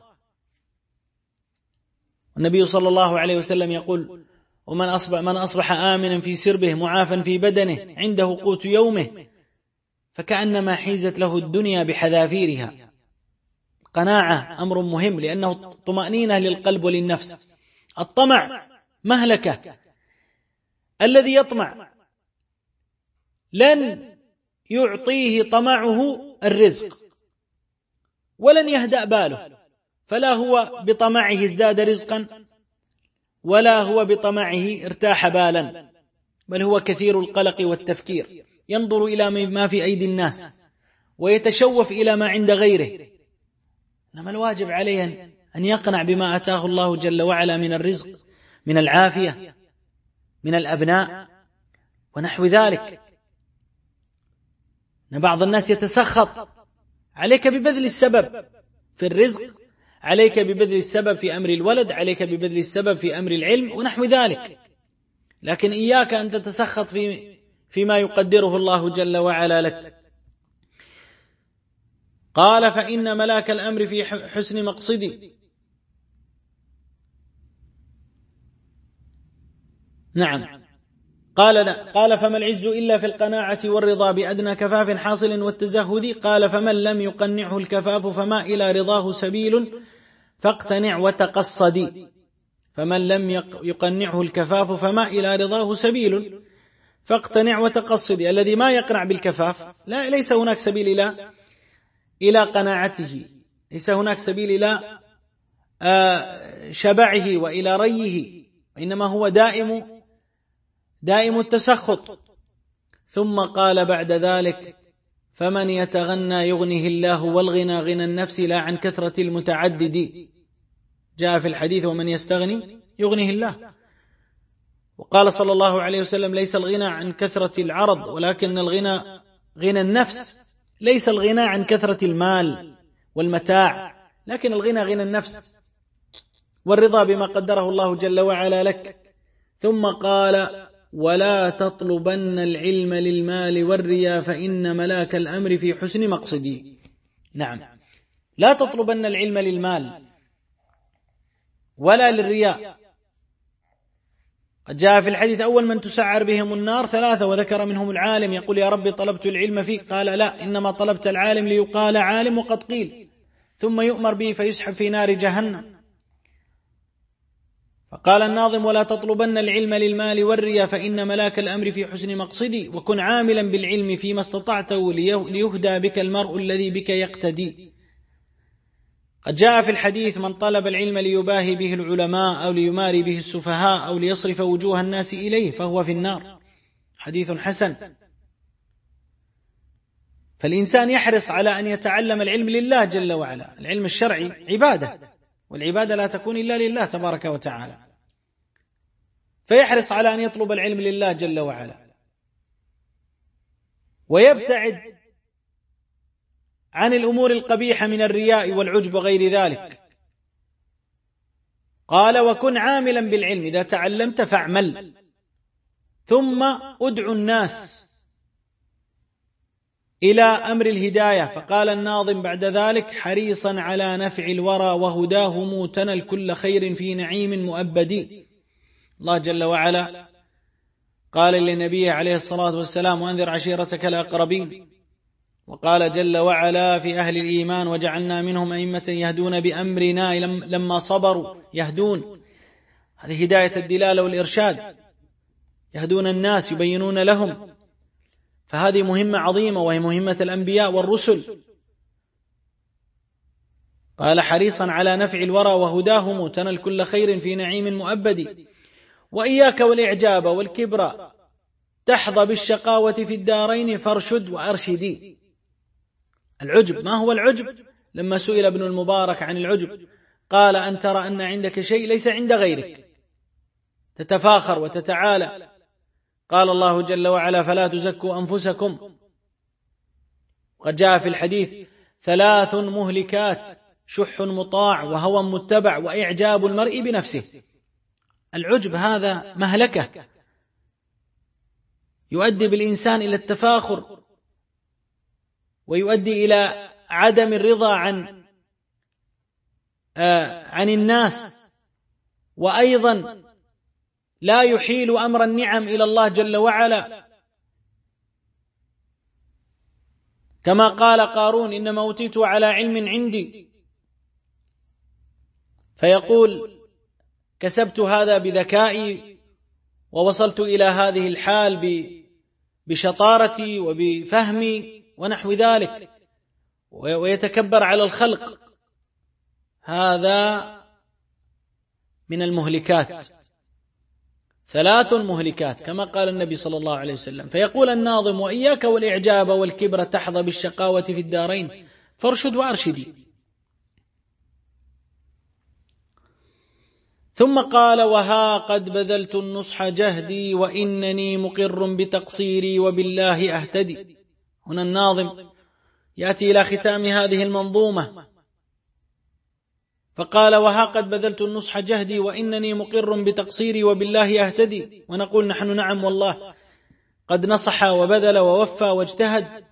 S2: النبي صلى الله عليه وسلم يقول: ومن أصبح, من أصبح آمنا في سربه معافا في بدنه عنده قوت يومه فكأنما حيزت له الدنيا بحذافيرها. قناعة أمر مهم، لأنه طمأنينة للقلب وللنفس. الطمع مهلكة. الذي يطمع لن يعطيه طمعه الرزق ولن يهدأ باله، فلا هو بطمعه ازداد رزقا ولا هو بطمعه ارتاح بالا، بل هو كثير القلق والتفكير، ينظر إلى ما في أيدي الناس ويتشوف إلى ما عند غيره. إنما الواجب عليه أن يقنع بما أتاه الله جل وعلا من الرزق، من العافية، من الأبناء ونحو ذلك. أن بعض الناس يتسخط. عليك ببذل السبب في الرزق، عليك ببذل السبب في أمر الولد، عليك ببذل السبب في أمر العلم ونحو ذلك، لكن إياك أن تتسخط في فيما يقدره الله جل وعلا لك. قال: فإن ملاك الأمر في حسن مقصدي. نعم. قال: لا. قال: فما العز إلا في القناعة والرضا بأدنى كفاف حاصل والتزهد. قال: فمن لم يقنعه الكفاف فما إلى رضاه سبيل فاقتنع وتقصدي. فمن لم يقنعه الكفاف فما إلى رضاه سبيل فاقتنع وتقصدي. الذي ما يقنع بالكفاف لا ليس هناك سبيل إلى إلى قناعته، ليس هناك سبيل إلى شبعه وإلى ريه، إنما هو دائم دائم التسخط. ثم قال بعد ذلك: فمن يتغنى يغنه الله، والغنى غنى النفس لا عن كثرة المتعدد. جاء في الحديث: ومن يستغني يغنه الله. وقال صلى الله عليه وسلم: ليس الغنى عن كثرة العرض ولكن الغنى غنى النفس. ليس الغنى عن كثرة المال والمتاع، لكن الغنى غنى النفس والرضا بما قدره الله جل وعلا لك. ثم قال: ولا تطلبن العلم للمال والرياء فإن ملاك الأمر في حسن مقصدي. نعم، لا تطلبن العلم للمال ولا للرياء. قد جاء في الحديث: أول من تسعر بهم النار ثلاثة، وذكر منهم العالم يقول: يا رب طلبت العلم فيك. قال: لا، إنما طلبت العالم ليقال عالم وقد قيل، ثم يؤمر به فيسحب في نار جهنم. فقال الناظم: ولا تطلبن العلم للمال والرياء فإن ملاك الأمر في حسن مقصدي، وكن عاملا بالعلم فيما استطعته ليهدى بك المرء الذي بك يقتدي. قد جاء في الحديث: من طلب العلم ليباهي به العلماء أو ليماري به السفهاء أو ليصرف وجوه الناس إليه فهو في النار. حديث حسن. فالإنسان يحرص على أن يتعلم العلم لله جل وعلا. العلم الشرعي عبادة، والعبادة لا تكون إلا لله تبارك وتعالى، فيحرص على أن يطلب العلم لله جل وعلا، ويبتعد عن الأمور القبيحة من الرياء والعجب وغير ذلك. قال: وكن عاملا بالعلم، إذا تعلمت فاعمل، ثم أدعو الناس إلى أمر الهداية. فقال الناظم بعد ذلك: حريصا على نفع الورى وهداهم تنل كل خير في نعيم مؤبد. الله جل وعلا قال لنبيه عليه الصلاة والسلام: وأنذر عشيرتك الأقربين. وقال جل وعلا في أهل الإيمان: وجعلنا منهم أئمة يهدون بأمرنا لما صبروا. يهدون، هذه هداية الدلالة والإرشاد، يهدون الناس، يبينون لهم، فهذه مهمة عظيمة وهي مهمة الأنبياء والرسل. قال حريصا على نفع الورى وهداهم تنل كل خير في نعيم مؤبد. وإياك والإعجاب والكبر تحظى بالشقاوة في الدارين فارشد وأرشدي. العجب، ما هو العجب؟ لما سئل ابن المبارك عن العجب قال أن ترى أن عندك شيء ليس عند غيرك، تتفاخر وتتعالى. قال الله جل وعلا فلا تزكوا أنفسكم. وقد جاء في الحديث ثلاث مهلكات: شح مطاع وهوى متبع وإعجاب المرء بنفسه. العجب هذا مهلكة يؤدي بالإنسان إلى التفاخر ويؤدي إلى عدم الرضا عن آه عن الناس، وأيضا لا يحيل أمر النعم إلى الله جل وعلا، كما قال قارون إنما أوتيته على علم عندي، فيقول كسبت هذا بذكائي ووصلت إلى هذه الحال بشطارتي وبفهمي ونحو ذلك، ويتكبر على الخلق. هذا من المهلكات، ثلاث مهلكات كما قال النبي صلى الله عليه وسلم. فيقول الناظم وإياك والإعجاب والكبر تحظى بالشقاوة في الدارين فارشد وأرشدي. ثم قال وها قد بذلت النصح جهدي وإنني مقر بتقصيري وبالله أهتدي. هنا الناظم يأتي إلى ختام هذه المنظومة فقال وها قد بذلت النصح جهدي وإنني مقر بتقصيري وبالله أهتدي. ونقول نحن نعم والله قد نصح وبذل ووفى واجتهد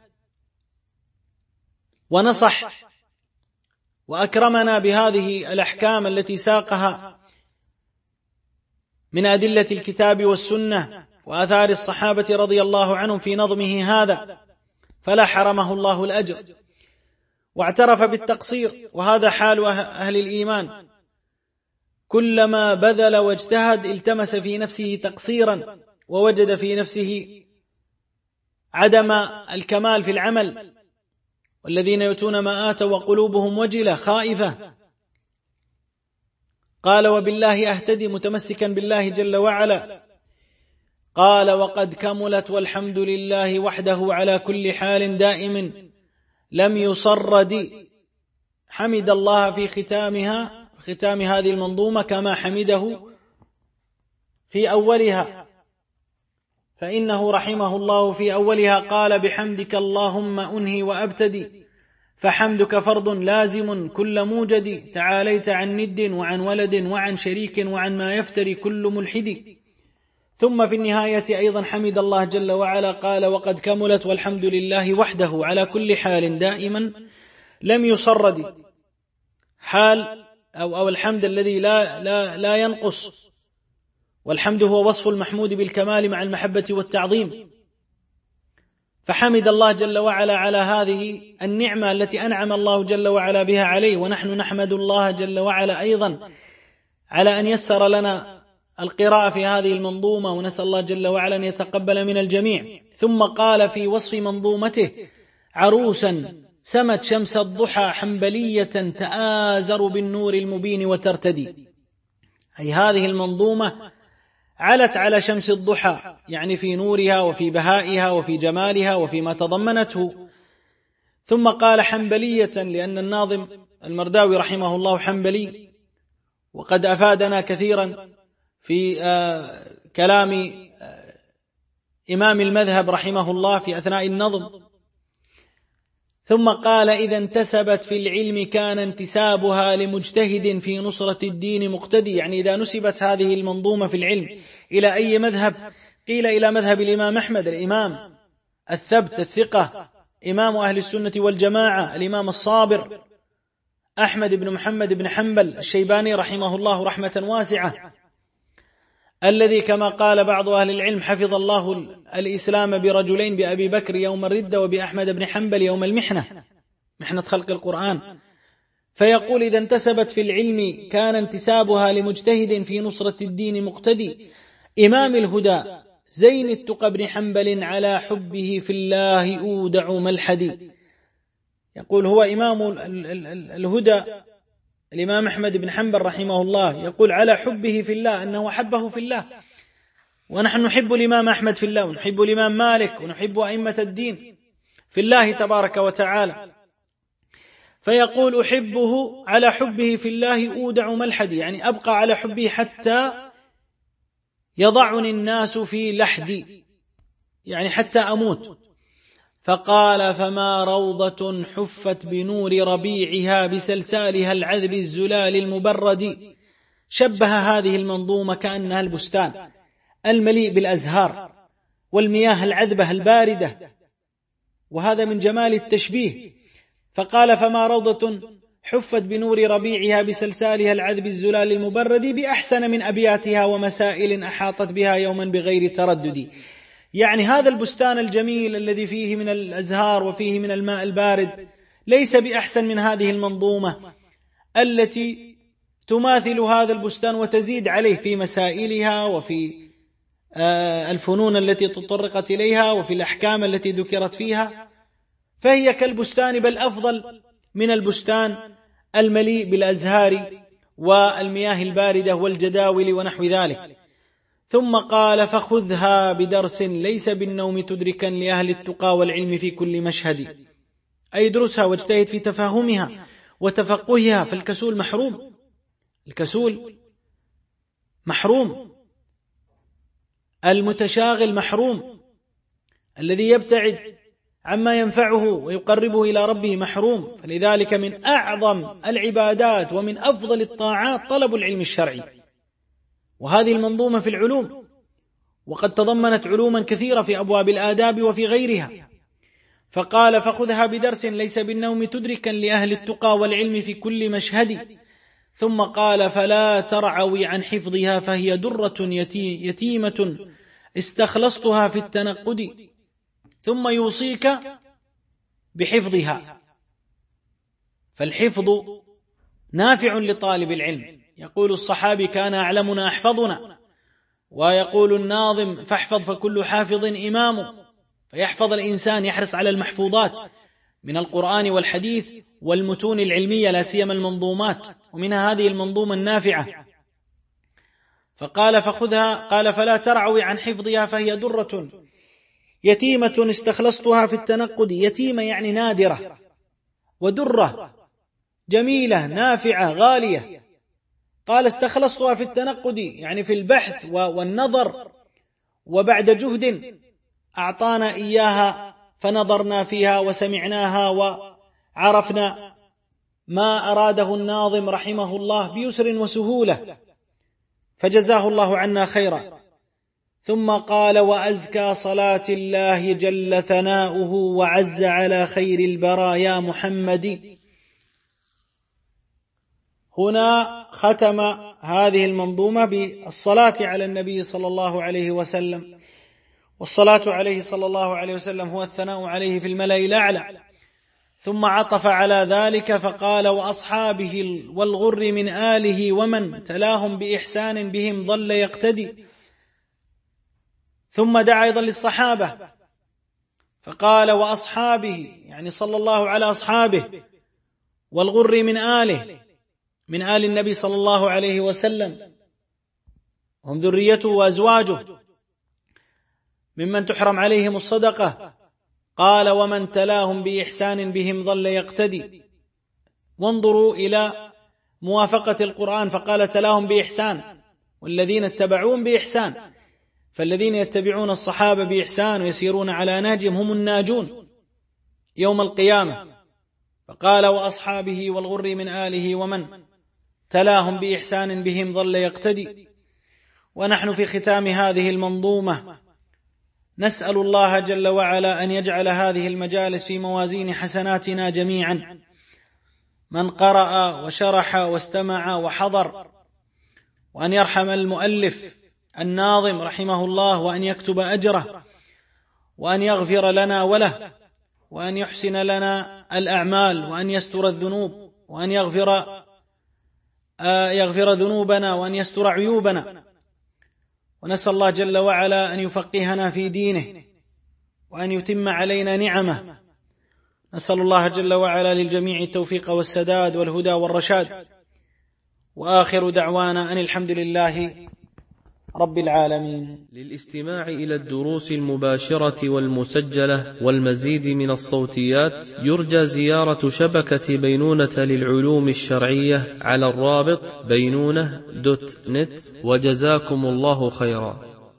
S2: ونصح وأكرمنا بهذه الأحكام التي ساقها من أدلة الكتاب والسنة وآثار الصحابة رضي الله عنهم في نظمه هذا، فلا حرمه الله الأجر، واعترف بالتقصير. وهذا حال أهل الإيمان، كلما بذل واجتهد التمس في نفسه تقصيرا ووجد في نفسه عدم الكمال في العمل. والذين يؤتون ما آتوا وقلوبهم وجلة خائفة. قال وبالله أهتدي متمسكا بالله جل وعلا. قال وقد كملت والحمد لله وحده على كل حال دائم لم يصرد. حمد الله في ختامها ختام هذه المنظومة كما حمده في أولها، فإنه رحمه الله في أولها قال بحمدك اللهم أنهي وأبتدي، فحمدك فرض لازم كل موجد، تعاليت عن ند وعن ولد وعن شريك وعن ما يفتري كل ملحد. ثم في النهاية أيضا حمد الله جل وعلا قال وقد كملت والحمد لله وحده على كل حال دائما لم يصرد. حال أو, أو الحمد الذي لا, لا, لا ينقص، والحمد هو وصف المحمود بالكمال مع المحبة والتعظيم. فحمد الله جل وعلا على هذه النعمة التي أنعم الله جل وعلا بها عليه، ونحن نحمد الله جل وعلا أيضا على أن يسر لنا القراءة في هذه المنظومة، ونسأل الله جل وعلا أن يتقبل من الجميع. ثم قال في وصف منظومته عروسا سمت شمس الضحى حنبلية تآزر بالنور المبين وترتدي. أي هذه المنظومة علت على شمس الضحى، يعني في نورها وفي بهائها وفي جمالها وفيما تضمنته. ثم قال حنبلية لأن الناظم المرداوي رحمه الله حنبلي، وقد أفادنا كثيرا في آه كلام آه إمام المذهب رحمه الله في أثناء النظم. ثم قال إذا انتسبت في العلم كان انتسابها لمجتهد في نصرة الدين مقتدي. يعني إذا نسبت هذه المنظومة في العلم إلى أي مذهب قيل إلى مذهب الإمام أحمد، الإمام الثبت الثقة، إمام أهل السنة والجماعة، الإمام الصابر أحمد بن محمد بن حنبل الشيباني رحمه الله رحمة واسعة، الذي كما قال بعض أهل العلم حفظ الله الإسلام برجلين، بأبي بكر يوم الردة وبأحمد بن حنبل يوم المحنة، محنة خلق القرآن. فيقول إذا انتسبت في العلم كان انتسابها لمجتهد في نصرة الدين مقتدي. إمام الهدى زين التقى بن حنبل على حبه في الله أودع ملحدي. يقول هو إمام الهدى الإمام أحمد بن حنبل رحمه الله يقول على حبه في الله أنه حبه في الله، ونحن نحب الإمام أحمد في الله، ونحب الإمام مالك، ونحب أئمة الدين في الله تبارك وتعالى. فيقول أحبه على حبه في الله أودع ملحدي، يعني أبقى على حبه حتى يضعني الناس في لحدي، يعني حتى أموت. فقال فما روضة حفت بنور ربيعها بسلسالها العذب الزلال المبرد. شبه هذه المنظومة كأنها البستان المليء بالأزهار والمياه العذبة الباردة، وهذا من جمال التشبيه. فقال فما روضة حفت بنور ربيعها بسلسالها العذب الزلال المبرد بأحسن من أبياتها ومسائل أحاطت بها يوما بغير تردد. يعني هذا البستان الجميل الذي فيه من الأزهار وفيه من الماء البارد ليس بأحسن من هذه المنظومة التي تماثل هذا البستان وتزيد عليه في مسائلها وفي الفنون التي تطرقت إليها وفي الأحكام التي ذكرت فيها، فهي كالبستان بل أفضل من البستان المليء بالأزهار والمياه الباردة والجداول ونحو ذلك. ثم قال فخذها بدرس ليس بالنوم تدركا لأهل التقى والعلم في كل مشهد، أي درسها واجتهد في تفاهمها وتفقهها، فالكسول محروم، الكسول محروم، المتشاغل محروم، الذي يبتعد عما ينفعه ويقربه إلى ربه محروم. فلذلك من أعظم العبادات ومن أفضل الطاعات طلب العلم الشرعي، وهذه المنظومة في العلوم، وقد تضمنت علوما كثيرة في أبواب الآداب وفي غيرها. فقال فخذها بدرس ليس بالنوم تدركا لأهل التقى والعلم في كل مشهد. ثم قال فلا ترعوي عن حفظها فهي درة يتيمة استخلصتها في التنقد، ثم يوصيك بحفظها. فالحفظ نافع لطالب العلم. يقول الصحابي كان أعلمنا أحفظنا، ويقول الناظم فاحفظ فكل حافظ إمام. فيحفظ الإنسان، يحرص على المحفوظات من القرآن والحديث والمتون العلمية لا سيما المنظومات، ومنها هذه المنظومة النافعة. فقال فخذها، قال فلا ترعوي عن حفظها فهي درة يتيمة استخلصتها في التنقد. يتيمة يعني نادرة، ودرة جميلة نافعة غالية. قال استخلصتها في التنقد يعني في البحث والنظر، وبعد جهد أعطانا إياها فنظرنا فيها وسمعناها وعرفنا ما أراده الناظم رحمه الله بيسر وسهولة، فجزاه الله عنا خيرا. ثم قال وأزكى صلاة الله جل ثناؤه وعز على خير البرايا محمد. هنا ختم هذه المنظومة بالصلاة على النبي صلى الله عليه وسلم، والصلاة عليه صلى الله عليه وسلم هو الثناء عليه في الملأ الأعلى. ثم عطف على ذلك فقال وأصحابه والغر من آله ومن تلاهم بإحسان بهم ظل يقتدي. ثم دعا أيضا للصحابة فقال وأصحابه، يعني صلى الله على أصحابه، والغر من آله، من آل النبي صلى الله عليه وسلم، هم ذريته وأزواجه ممن تحرم عليهم الصدقة. قال ومن تلاهم بإحسان بهم ظل يقتدي. وانظروا إلى موافقة القرآن، فقال تلاهم بإحسان والذين اتبعون بإحسان، فالذين يتبعون الصحابة بإحسان ويسيرون على نهجهم هم الناجون يوم القيامة. فقال وأصحابه والغر من آله ومن تلاهم بإحسان بهم ظل يقتدي. ونحن في ختام هذه المنظومة نسأل الله جل وعلا أن يجعل هذه المجالس في موازين حسناتنا جميعا، من قرأ وشرح واستمع وحضر، وأن يرحم المؤلف الناظم رحمه الله، وأن يكتب أجره، وأن يغفر لنا وله، وأن يحسن لنا الأعمال، وأن يستر الذنوب، وأن يغفر يغفر ذنوبنا، وأن يستر عيوبنا. ونسأل الله جل وعلا أن يفقهنا في دينه وأن يتم علينا نعمه. نسأل الله جل وعلا للجميع التوفيق والسداد والهدى والرشاد. وآخر دعوانا أن الحمد لله رب العالمين.
S1: للاستماع إلى الدروس المباشرة والمسجلة والمزيد من الصوتيات يرجى زيارة شبكة بينونة للعلوم الشرعية على الرابط بينونة دوت نت، وجزاكم الله خيرا.